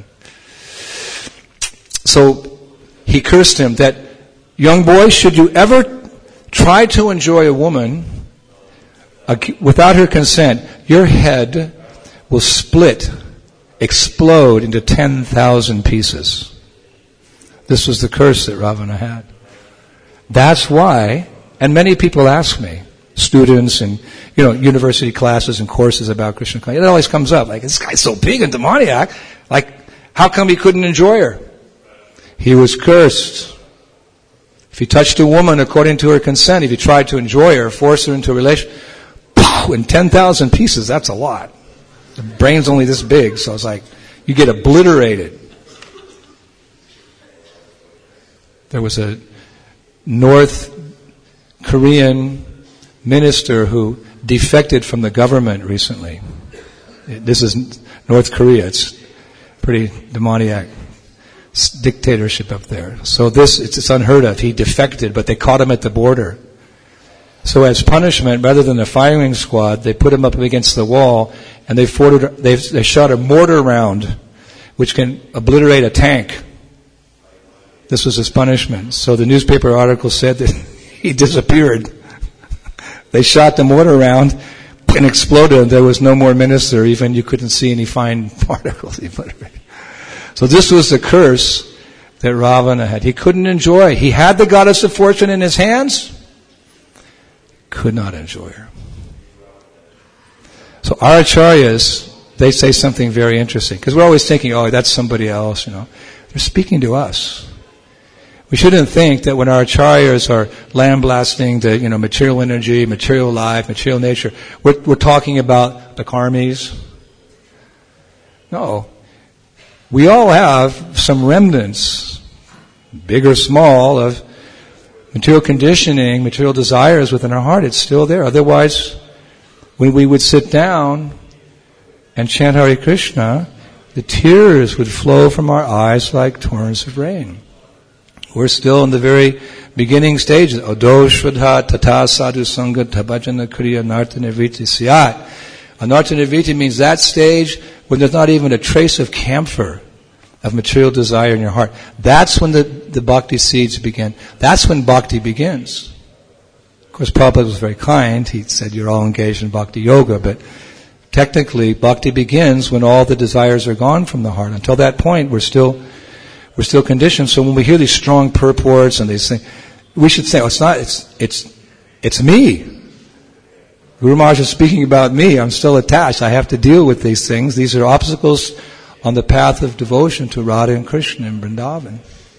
So he cursed him that, young boy, should you ever try to enjoy a woman without her consent, your head will split, explode into ten thousand pieces. This was the curse that Ravana had. That's why, and many people ask me, students and, you know, university classes and courses about Krishna consciousness, it always comes up, like, this guy's so big and demoniac, like, how come he couldn't enjoy her? He was cursed. If he touched a woman according to her consent, if he tried to enjoy her, force her into a relation, in ten thousand pieces, that's a lot. The brain's only this big, so it's like, you get obliterated. There was a North Korean minister who defected from the government recently. This is North Korea. It's pretty demoniac dictatorship up there. So this, it's, it's unheard of. He defected, but they caught him at the border. So as punishment, rather than a firing squad, they put him up against the wall and they, forwarded, they, they shot a mortar round which can obliterate a tank. This was his punishment. So the newspaper article said that he disappeared. They shot the mortar round and exploded. There was no more minister. Even you couldn't see any fine particles. So this was the curse that Ravana had. He couldn't enjoy. He had the goddess of fortune in his hands, could not enjoy her. So our acharyas, they say something very interesting. Because we're always thinking, oh, that's somebody else, you know. They're speaking to us. We shouldn't think that when our acharyas are lambasting the, you know, material energy, material life, material nature, we're, we're talking about the karmis. No. We all have some remnants, big or small, of material conditioning, material desires within our heart. It's still there. Otherwise, when we would sit down and chant Hare Krishna, the tears would flow from our eyes like torrents of rain. We're still in the very beginning stages. Odo Shraddha Tata Sadhu Sangha Tabhajana Kriya Nartaniviti Siyat. Anartaniviti means that stage when there's not even a trace of camphor of material desire in your heart. That's when the, the bhakti seeds begin. That's when bhakti begins. Of course, Prabhupada was very kind. He said you're all engaged in bhakti yoga, but technically bhakti begins when all the desires are gone from the heart. Until that point, we're still we're still conditioned. So when we hear these strong purports and these things, we should say, oh, it's not, it's it's it's me. Guru Maharaj is speaking about me. I'm still attached. I have to deal with these things. These are obstacles on the path of devotion to Radha and Krishna in Vrindavan.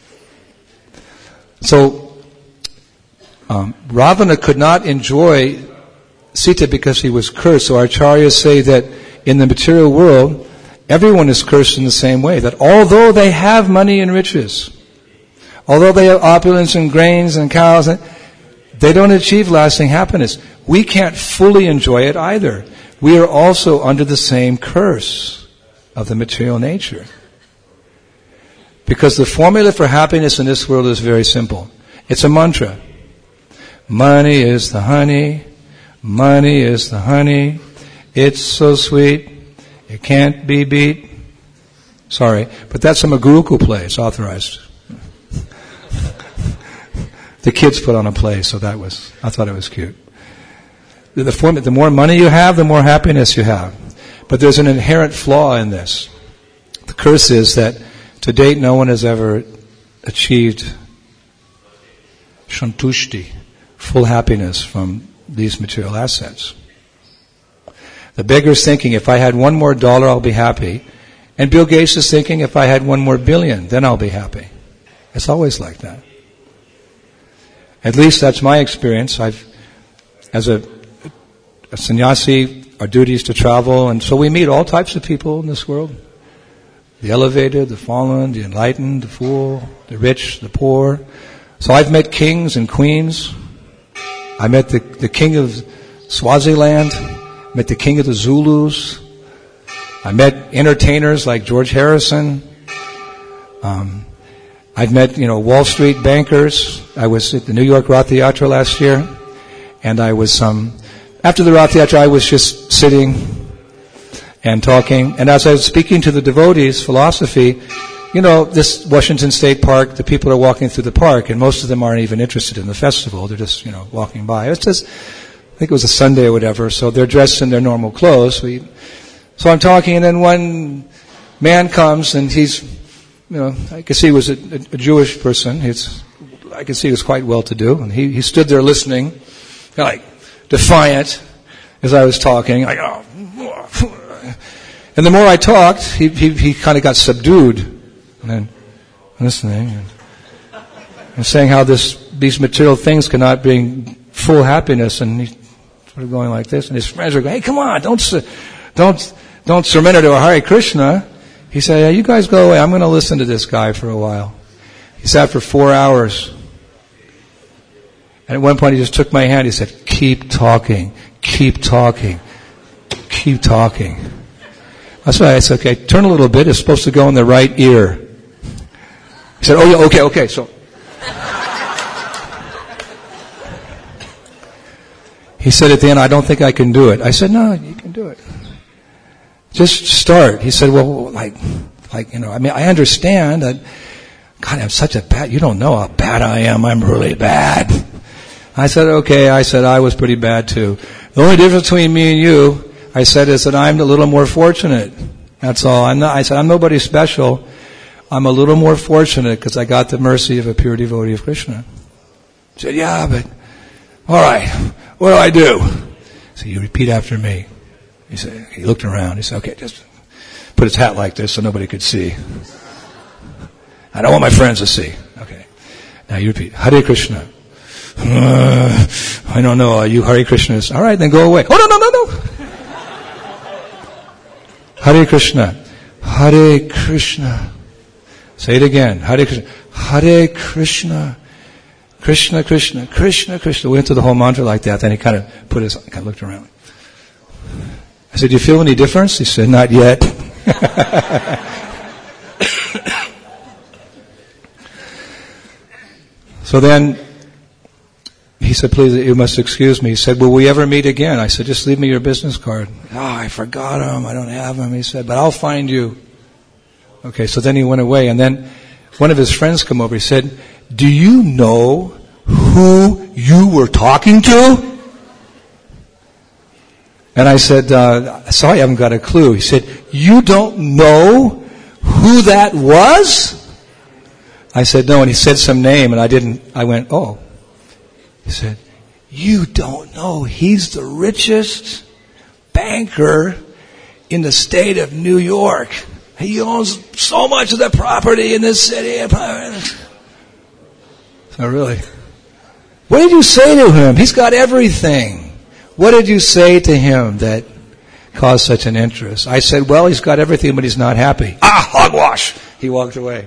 So, um, Ravana could not enjoy Sita because he was cursed. So our acharyas say that in the material world, everyone is cursed in the same way. That although they have money and riches, although they have opulence and grains and cows, they don't achieve lasting happiness. We can't fully enjoy it either. We are also under the same curse of the material nature. Because the formula for happiness in this world is very simple. It's a mantra. Money is the honey. Money is the honey. It's so sweet. It can't be beat. Sorry, but that's from a Gurukul play. It's authorized. The kids put on a play, so that was, I thought it was cute. The, the, form, the more money you have, the more happiness you have. But there's an inherent flaw in this. The curse is that to date no one has ever achieved shantushti, full happiness from these material assets. The beggar's thinking, if I had one more dollar, I'll be happy. And Bill Gates is thinking, if I had one more billion, then I'll be happy. It's always like that. At least that's my experience. I've, as a, a sannyasi, our duty is to travel, and so we meet all types of people in this world. The elevated, the fallen, the enlightened, the fool, the rich, the poor. So I've met kings and queens. I met the, the king of Swaziland. I met the king of the Zulus. I met entertainers like George Harrison. Um, I've met, you know, Wall Street bankers. I was at the New York Rath Yatra last year, and I was, um, after the Rath Yatra, I was just sitting and talking. And as I was speaking to the devotees, philosophy, you know, this Washington State Park, the people are walking through the park, and most of them aren't even interested in the festival. They're just, you know, walking by. It's just, think it was a Sunday or whatever, so they're dressed in their normal clothes. We, so I'm talking, and then one man comes, and he's, you know, I could see he was a, a Jewish person. He's, I could see he was quite well-to-do, and he, he stood there listening, like, defiant, as I was talking. Like, oh. And the more I talked, he, he, he kind of got subdued, and then listening, and, and saying how this, these material things cannot bring full happiness, and he's sort of going like this, and his friends are going, hey, come on, don't, don't, don't surrender to a Hare Krishna. He said, yeah, you guys go away, I'm going to listen to this guy for a while. He sat for four hours. And at one point he just took my hand, he said, keep talking, keep talking, keep talking. That's why I said, okay, turn a little bit, it's supposed to go in the right ear. He said, oh yeah, okay, okay, so. He said at the end, I don't think I can do it. I said, no, you can do it. Just start. He said, well, like, like, you know, I mean, I understand that, God, I'm such a bad, you don't know how bad I am, I'm really bad. I said, okay, I said, I was pretty bad too. The only difference between me and you, I said, is that I'm a little more fortunate. That's all. I'm not, I said, I'm nobody special. I'm a little more fortunate because I got the mercy of a pure devotee of Krishna. He said, yeah, but, alright, what do I do? So you repeat after me. He said, he looked around. He said, okay, just put his hat like this so nobody could see. I don't want my friends to see. Okay. Now you repeat, Hare Krishna. Uh, I don't know, are you Hare Krishnas? Alright, then go away. Oh, no, no, no, no. Hare Krishna. Hare Krishna. Say it again. Hare Krishna. Hare Krishna. Krishna, Krishna, Krishna, Krishna. We went through the whole mantra like that. Then he kind of put his, kind of looked around. I said, do you feel any difference? He said, not yet. So then, he said, please, you must excuse me. He said, will we ever meet again? I said, just leave me your business card. Oh, I forgot him. I don't have him. He said, but I'll find you. Okay, so then he went away. And then one of his friends come over. He said, do you know who you were talking to? And I said, uh, sorry, I haven't got a clue. He said, you don't know who that was? I said, no, and he said some name, and I didn't, I went, oh. He said, you don't know he's the richest banker in the state of New York. He owns so much of the property in this city. So really, what did you say to him? He's got everything. What did you say to him that caused such an interest? I said, well, he's got everything, but he's not happy. Ah, hogwash! He walked away.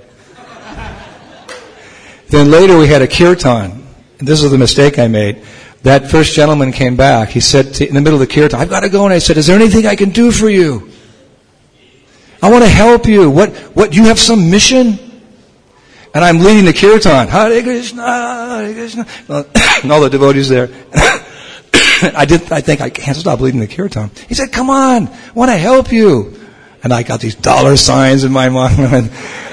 Then later we had a kirtan. And this is the mistake I made. That first gentleman came back. He said to, in the middle of the kirtan, I've got to go. And I said, is there anything I can do for you? I want to help you. What, what, you have some mission? And I'm leading the kirtan. Hare Krishna, Hare Krishna. And all the devotees there. I did, I think I can't stop leading the kirtan. He said, come on, I want to help you. And I got these dollar signs in my mind.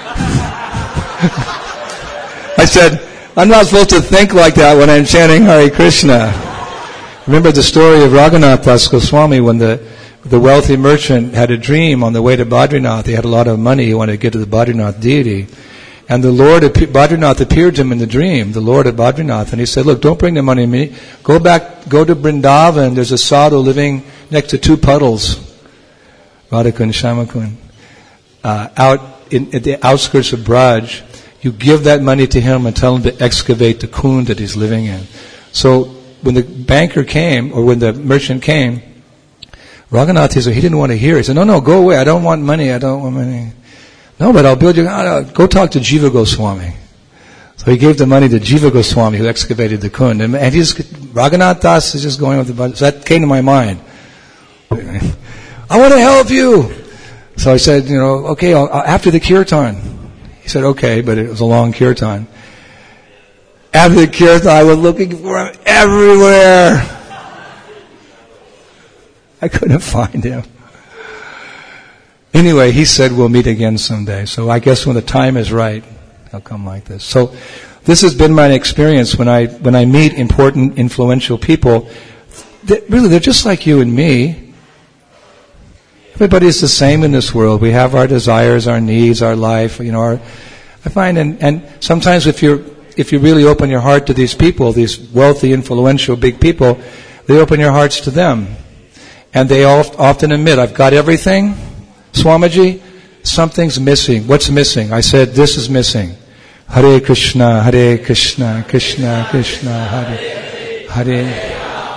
I said, I'm not supposed to think like that when I'm chanting Hare Krishna. Remember the story of Raghunath Das Goswami when the, the wealthy merchant had a dream on the way to Badrinath. He had a lot of money. He wanted to get to the Badrinath deity. And the Lord, Badrinath appeared to him in the dream, the Lord of Badrinath. And he said, look, don't bring the money to me. Go back, go to Vrindavan. There's a sadhu living next to two puddles. Radhakund, Shamakund. Uh, out in, at the outskirts of Braj. You give that money to him and tell him to excavate the kund that he's living in. So when the banker came, or when the merchant came, Raghunath, he said, he didn't want to hear. He said, no, no, go away. I don't want money. I don't want money. No, but I'll build you. Oh, no, go talk to Jiva Goswami. So he gave the money to Jiva Goswami, who excavated the kund. And, and he's, Raghunath Das is just going with the budget. So that came to my mind. I want to help you. So I said, you know, okay, I'll, after the kirtan. He said, okay, but it was a long kirtan. After the kirtan, I was looking for him everywhere. I couldn't find him. Anyway, he said we'll meet again someday. So I guess when the time is right, he'll come like this. So this has been my experience when I when I meet important, influential people. they, really, they're just like you and me. Everybody's the same in this world. We have our desires, our needs, our life. You know, our, I find, and, and sometimes if you're if you really open your heart to these people, these wealthy, influential, big people, they open your hearts to them, and they all, often admit, "I've got everything, Swamiji. Something's missing. What's missing?" I said, "This is missing. Hare Krishna, Hare Krishna, Krishna Krishna, Hare Hare."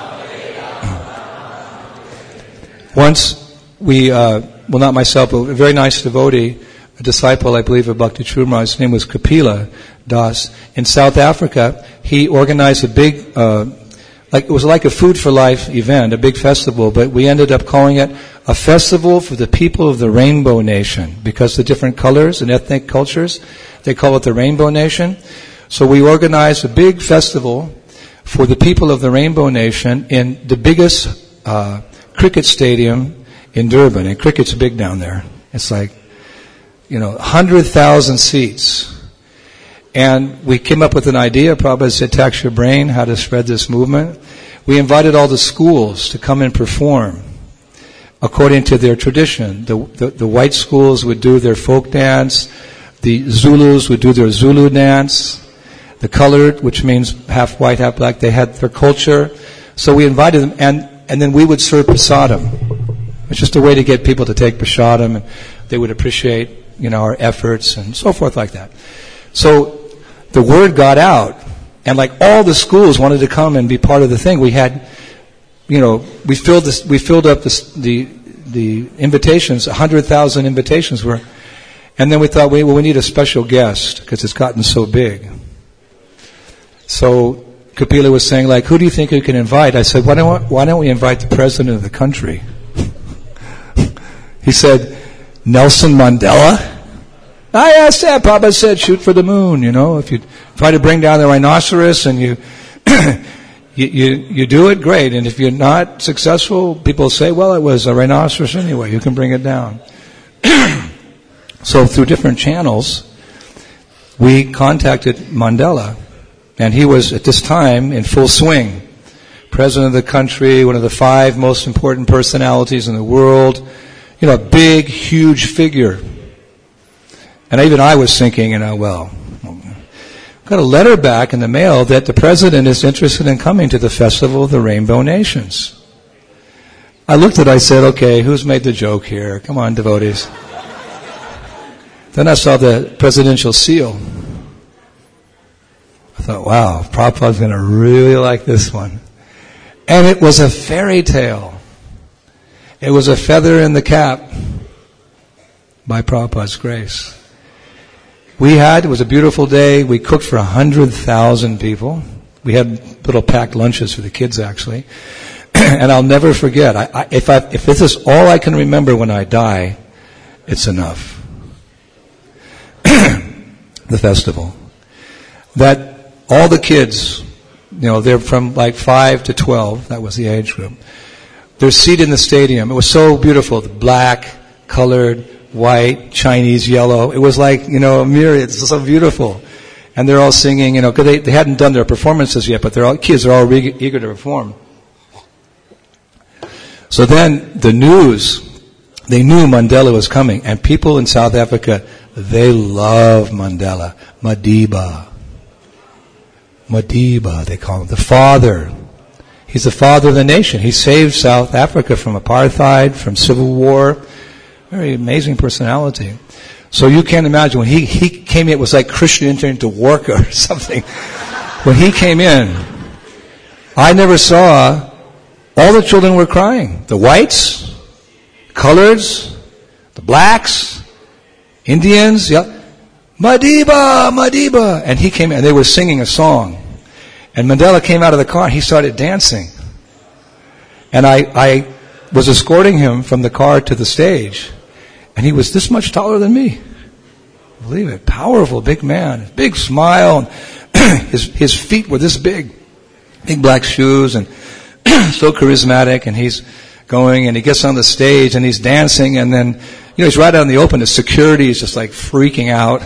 Once we, uh, well, not myself, but a very nice devotee, a disciple, I believe, of Bhakti Churma, his name was Kapila Das, in South Africa. He organized a big, uh, like it was like a Food for Life event, a big festival, but we ended up calling it a festival for the people of the Rainbow Nation, because the different colors and ethnic cultures, they call it the Rainbow Nation. So we organized a big festival for the people of the Rainbow Nation in the biggest uh, cricket stadium in Durban. And cricket's big down there. It's like, you know, one hundred thousand seats. And we came up with an idea. Prabhupada said, "Tax your brain, how to spread this movement." We invited all the schools to come and perform according to their tradition. The, the, the white schools would do their folk dance. The Zulus would do their Zulu dance. The colored, which means half white, half black, they had their culture. So we invited them, and, and then we would serve prasadam. It's just a way to get people to take prasadam, and they would appreciate, you know, our efforts and so forth like that. So the word got out, and like all the schools wanted to come and be part of the thing. We had, you know, we filled this, we filled up this, the the invitations. A hundred thousand invitations were, and then we thought, wait, well, we need a special guest because it's gotten so big. So Kapila was saying, like, who do you think we can invite? I said, why don't why don't we invite the president of the country? He said, Nelson Mandela. I asked that. Prabhupada said, shoot for the moon. You know, if you try to bring down the rhinoceros and you, you, you, you do it, great. And if you're not successful, people say, well, it was a rhinoceros anyway. You can bring it down. So through different channels, we contacted Mandela, and he was at this time in full swing. President of the country, one of the five most important personalities in the world. You know, a big, huge figure. And even I was thinking, you know, well, got a letter back in the mail that the president is interested in coming to the Festival of the Rainbow Nations. I looked at it, I said, okay, who's made the joke here? Come on, devotees. Then I saw the presidential seal. I thought, wow, Prabhupada's going to really like this one. And it was a fairy tale. It was a feather in the cap by Prabhupada's grace. We had, it was a beautiful day, we cooked for a hundred thousand people. We had little packed lunches for the kids actually. And I'll never forget, I, I, if, I, if this is all I can remember when I die, it's enough. The festival. That all the kids, you know, they're from like five to twelve, that was the age group. They're seated in the stadium. It was so beautiful, the black, colored, white, Chinese, yellow. It was like, you know, a myriad. It's so beautiful. And they're all singing, you know, because they, they hadn't done their performances yet, but they're all, kids are all re- eager to perform. So then the news, they knew Mandela was coming, and people in South Africa, they love Mandela. Madiba. Madiba, they call him the father. He's the father of the nation. He saved South Africa from apartheid, from civil war. Very amazing personality. So you can't imagine when he, he came in, it was like Krishna entering into Warka or something. When he came in, I never saw, all the children were crying. The whites, coloreds, the blacks, Indians, yeah. Madiba, Madiba. And he came in, and they were singing a song. And Mandela came out of the car, and he started dancing. And I, I was escorting him from the car to the stage. And he was this much taller than me. Believe it. Powerful, big man. Big smile. And his, his feet were this big. Big black shoes, and so charismatic. And he's going, and he gets on the stage, and he's dancing, and then, you know, he's right out in the open. The security is just like freaking out.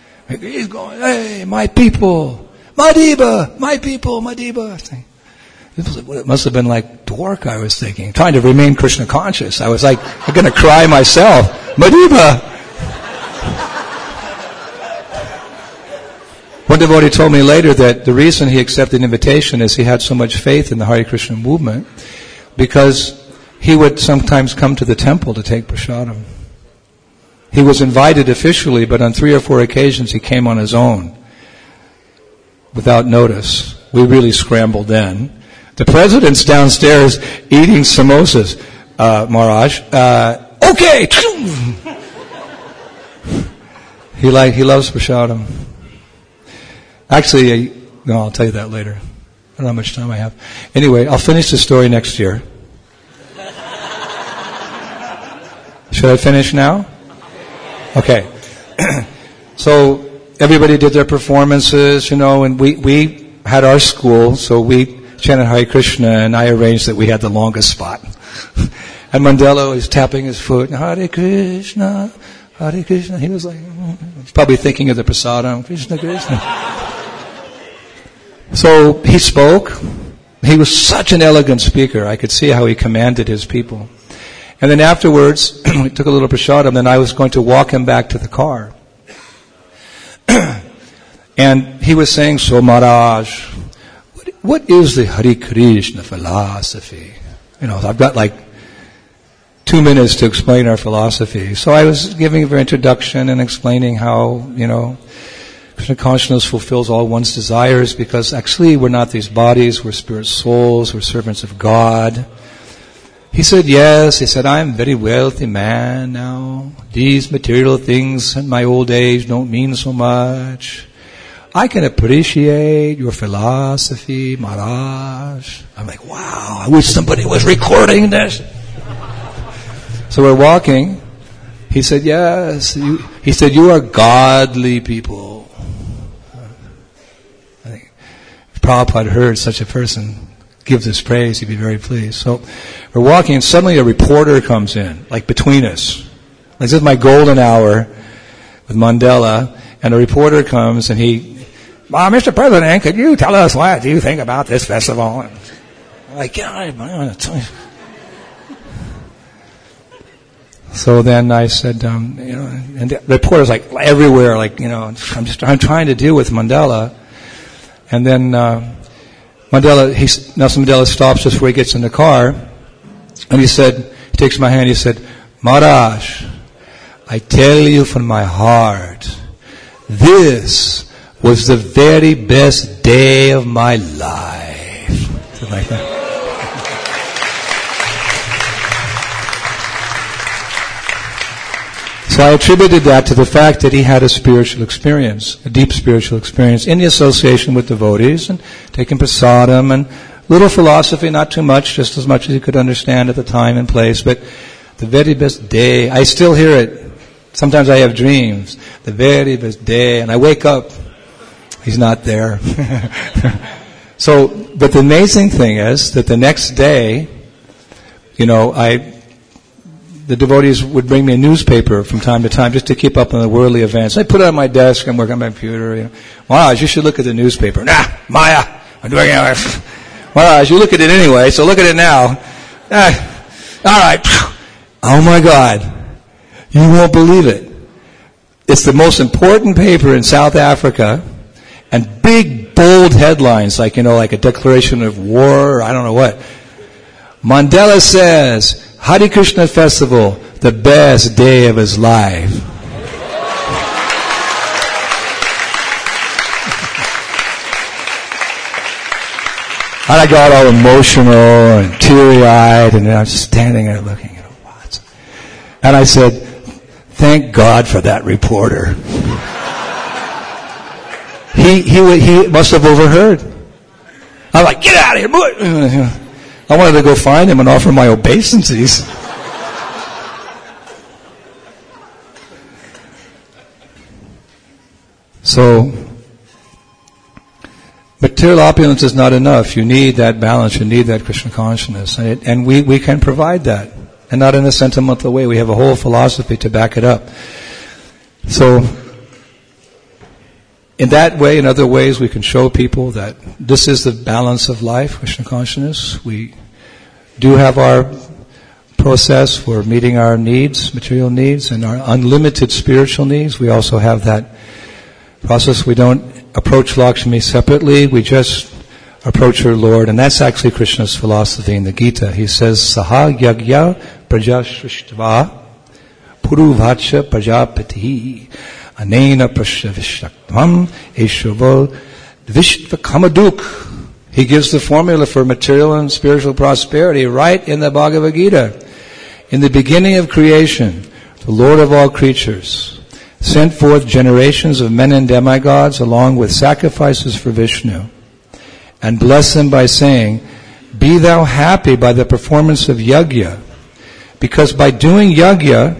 He's going, hey, my people. Madiba, my people, Madiba. It must have been like Dwarka, I was thinking, trying to remain Krishna conscious. I was like, I'm going to cry myself. Madhiva! One devotee told me later that the reason he accepted the invitation is he had so much faith in the Hare Krishna movement because he would sometimes come to the temple to take prasadam. He was invited officially, but on three or four occasions he came on his own without notice. We really scrambled then. The president's downstairs eating samosas, uh, Maharaj. Uh, okay! he like he loves prasadam. Actually, I, no, I'll tell you that later. I don't know how much time I have. Anyway, I'll finish the story next year. Should I finish now? Okay. So everybody did their performances, you know, and we, we had our school, so we chanted Hare Krishna, and I arranged that we had the longest spot. And Mandela was tapping his foot, Hare Krishna, Hare Krishna. He was like, he's probably thinking of the prasadam, Krishna Krishna. So he spoke. He was such an elegant speaker. I could see how he commanded his people. And then afterwards, we took a little prasadam, then I was going to walk him back to the car. And he was saying, so Maharaj, what, what is the Hare Krishna philosophy? You know, I've got like two minutes to explain our philosophy. So I was giving an introduction and explaining how, you know, Krishna consciousness fulfills all one's desires because actually we're not these bodies, we're spirit souls, we're servants of God. He said, yes. He said, I'm a very wealthy man now. These material things in my old age don't mean so much. I can appreciate your philosophy, Maharaj. I'm like, wow, I wish somebody was recording this. So we're walking. He said, yes. You, he said, you are godly people. I think if Prabhupada heard such a person give this praise, he'd be very pleased. So we're walking, and suddenly a reporter comes in, like between us. Like, this is my golden hour with Mandela, and a reporter comes, and he, well, Mister President, could you tell us what you think about this festival? And I'm like, yeah, I want to tell you. So then I said, um, you know, and the reporter's like everywhere, like, you know, I'm just, I'm trying to deal with Mandela. And then, uh, Mandela, he, Nelson Mandela stops just before he gets in the car, and he said, he takes my hand, he said, Maharaj, I tell you from my heart, this was the very best day of my life. Something like that. So I attributed that to the fact that he had a spiritual experience, a deep spiritual experience in the association with devotees and taking prasadam and little philosophy, not too much, just as much as he could understand at the time and place. But the very best day, I still hear it. Sometimes I have dreams. The very best day, and I wake up, he's not there. So, but the amazing thing is that the next day, you know, I... the devotees would bring me a newspaper from time to time just to keep up on the worldly events. I put it on my desk and work on my computer. You know. Maharaj, you should look at the newspaper. Nah, Maya, I'm doing it. Maharaj, you look at it anyway, so look at it now. Ah, all right. Oh my God. You won't believe it. It's the most important paper in South Africa, and big, bold headlines, like, you know, like a declaration of war, or I don't know what. Mandela says, Hare Krishna Festival, the best day of his life. And I got all emotional and teary-eyed, and I was just standing there looking at what. And I said, thank God for that reporter. he, he, he must have overheard. I'm like, get out of here, boy! I wanted to go find him and offer my obeisances. So, material opulence is not enough. You need that balance. You need that Krishna consciousness. And, it, and we, we can provide that. And not in a sentimental way. We have a whole philosophy to back it up. So, in that way, in other ways, we can show people that this is the balance of life, Krishna consciousness. We do have our process for meeting our needs, material needs, and our unlimited spiritual needs. We also have that process. We don't approach Lakshmi separately. We just approach her Lord. And that's actually Krishna's philosophy in the Gita. He says, Saha yagya prajashrishtvā puruvacha prajapati anena prashavishtvam eshavo vishtvakamaduk. He gives the formula for material and spiritual prosperity right in the Bhagavad Gita. In the beginning of creation, the Lord of all creatures sent forth generations of men and demigods along with sacrifices for Vishnu, and blessed them by saying, be thou happy by the performance of yajna, because by doing yajna,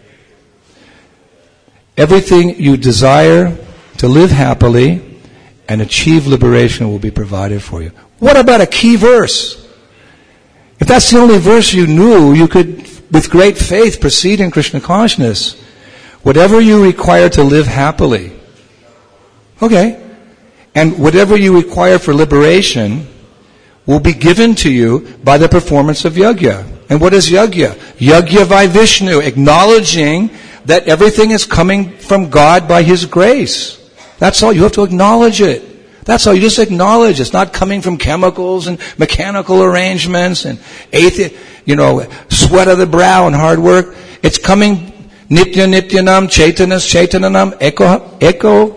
everything you desire to live happily and achieve liberation will be provided for you. What about a key verse? If that's the only verse you knew, you could, with great faith, proceed in Krishna consciousness. Whatever you require to live happily. Okay. And whatever you require for liberation will be given to you by the performance of yajna. And what is yajna? Yajna by Vishnu, acknowledging that everything is coming from God by His grace. That's all. You have to acknowledge it. That's all. You just acknowledge it's not coming from chemicals and mechanical arrangements and athe- you know, sweat of the brow and hard work. It's coming nitya nityanam, chaitanas chaitananam, eko, eko.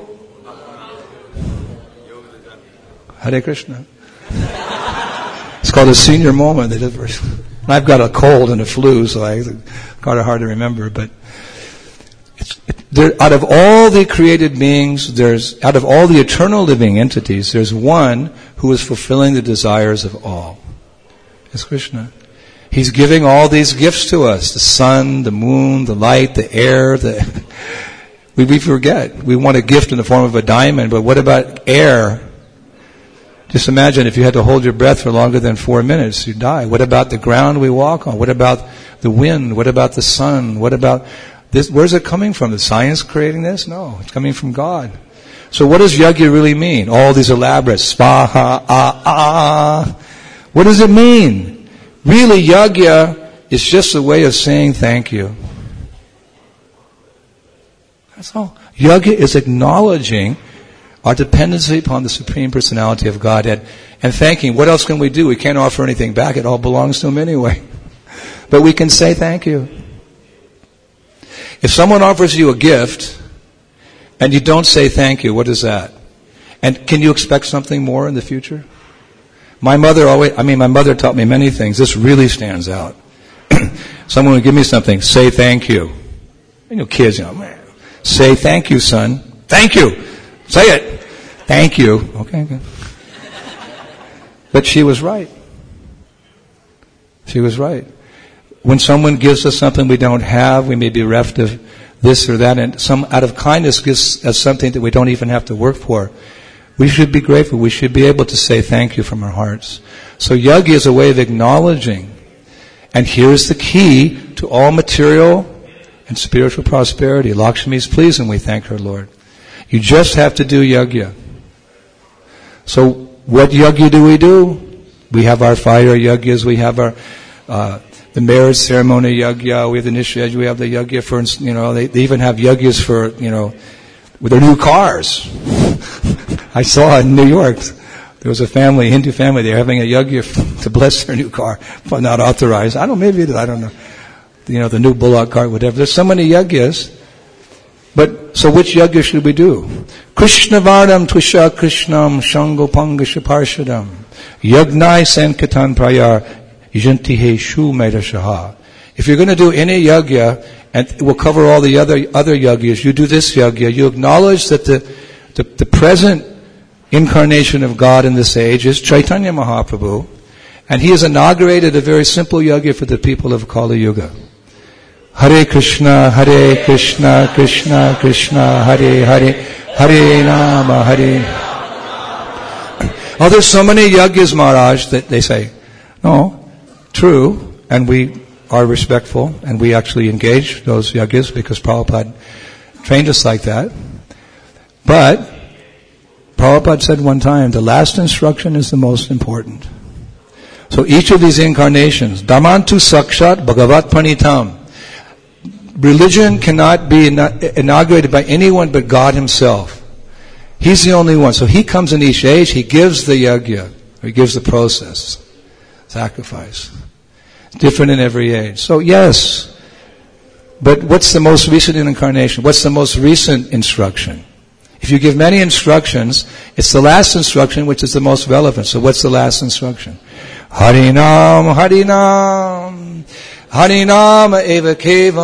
Hare Krishna. It's called a senior moment. I've got a cold and a flu, so I got it hard to remember. But it's, it, there, out of all the created beings, there's out of all the eternal living entities, there's one who is fulfilling the desires of all. It's Krishna. He's giving all these gifts to us: the sun, the moon, the light, the air. The we, we forget we want a gift in the form of a diamond, but what about air? Just imagine if you had to hold your breath for longer than four minutes, you'd die. What about the ground we walk on? What about the wind? What about the sun? What about this? Where's it coming from? The science creating this? No, it's coming from God. So what does yajna really mean? All these elaborate spaha, ah, ah. What does it mean? Really, yajna is just a way of saying thank you. That's all. Yajna is acknowledging our dependency upon the Supreme Personality of Godhead and thanking. What else can we do? We can't offer anything back. It all belongs to Him anyway. But we can say thank you. If someone offers you a gift and you don't say thank you, what is that? And can you expect something more in the future? My mother always, I mean, my mother taught me many things. This really stands out. Someone would give me something, say thank you. You know, kids, you know, man, say thank you, son. Thank you. Say it. Thank you. Okay, good. But she was right. She was right. When someone gives us something we don't have, we may be bereft of this or that, and some out of kindness gives us something that we don't even have to work for. We should be grateful. We should be able to say thank you from our hearts. So yajna is a way of acknowledging. And here's the key to all material and spiritual prosperity. Lakshmi is pleased and we thank her, Lord. You just have to do yajna. So what yajna do we do? We have our fire yajnas, we have our uh, the marriage ceremony yajna, we have the initiation, we have the yajna for, you know, they, they even have yajnas for, you know, with their new cars. I saw in New York, there was a family, Hindu family, they're having a yajna to bless their new car, but not authorized. I don't know, maybe it is, I don't know. You know, the new Bullock cart, whatever. There's so many yajnas. But, so which yajna should we do? Krishna Vardam Twisha Krishnam Shangopanga Shaparshadam Yagnai Sankatan Prayar Yajantihe Shu Medashaha. If you're going to do any yajna, and it will cover all the other other yajnas, you do this yajna, you acknowledge that the, the, the present incarnation of God in this age is Chaitanya Mahaprabhu, and he has inaugurated a very simple yajna for the people of Kali Yuga. Hare Krishna, Hare Krishna, Krishna Krishna, Hare Hare, Hare Nama, Hare. Oh, there's so many yajnas, Maharaj, that they say, no, true, and we are respectful, and we actually engage those yajnas because Prabhupada trained us like that. But Prabhupada said one time, the last instruction is the most important. So each of these incarnations, Dhammantu Sakshat Bhagavat Panitam. Religion cannot be inaugurated by anyone but God Himself. He's the only one. So He comes in each age, He gives the yajna, or He gives the process, sacrifice. Different in every age. So yes, but what's the most recent incarnation? What's the most recent instruction? If you give many instructions, it's the last instruction which is the most relevant. So what's the last instruction? Harinam, Harinam, Harinam eva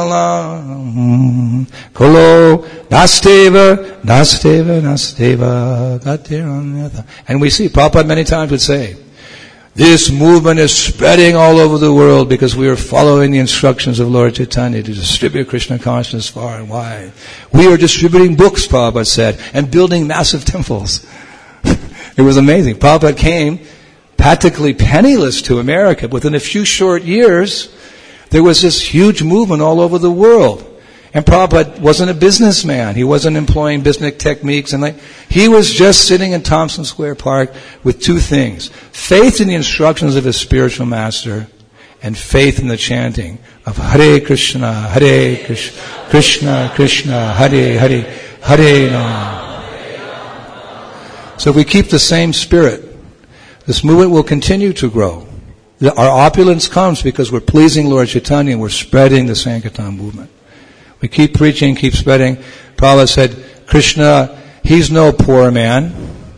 kevalam, kolo nasteva, nasteva, nasteva, gatiranyatha. And we see, Prabhupada many times would say, this movement is spreading all over the world because we are following the instructions of Lord Chaitanya to distribute Krishna consciousness far and wide. We are distributing books, Prabhupada said, and building massive temples. It was amazing. Prabhupada came practically penniless to America. Within a few short years, there was this huge movement all over the world. And Prabhupada wasn't a businessman. He wasn't employing business techniques. and like He was just sitting in Thompson Square Park with two things. Faith in the instructions of his spiritual master and faith in the chanting of Hare Krishna, Hare Krishna, Krishna Krishna, Hare Hare, Hare Rama. So if we keep the same spirit, this movement will continue to grow. Our opulence comes because we're pleasing Lord Chaitanya and we're spreading the Sankirtan movement. We keep preaching, keep spreading. Prabhupada said, Krishna, He's no poor man.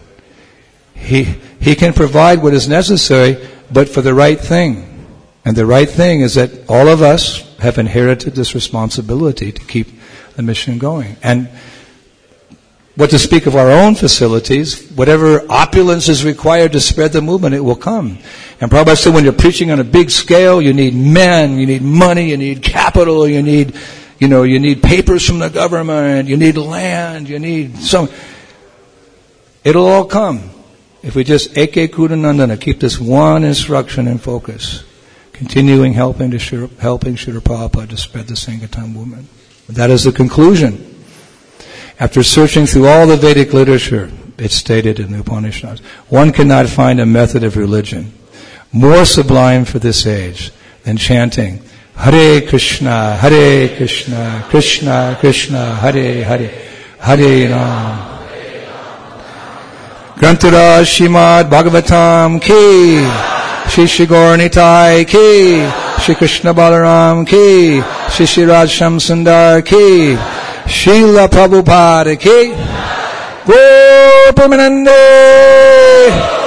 He, he can provide what is necessary, but for the right thing. And the right thing is that all of us have inherited this responsibility to keep the mission going. And what to speak of our own facilities, whatever opulence is required to spread the movement, it will come. And Prabhupada said when you're preaching on a big scale, you need men, you need money, you need capital, you need... You know, you need papers from the government, you need land, you need some... It'll all come if we just Eke Kudanandana, keep this one instruction in focus, continuing helping to Shri, helping Srila Prabhupada to spread the Sankirtan movement. That is the conclusion. After searching through all the Vedic literature, it's stated in the Upanishads, one cannot find a method of religion more sublime for this age than chanting Hare Krishna, Hare Krishna, Krishna Krishna, Hare Hare, Hare Rama. Grantaraj Srimad Bhagavatam ki, Shri Shri Gaur Nitai ki, Shri Krishna Balaram ki, Shri Shri Radhasham Sundar ki, Srila Prabhupada ki, Gaur Premanande.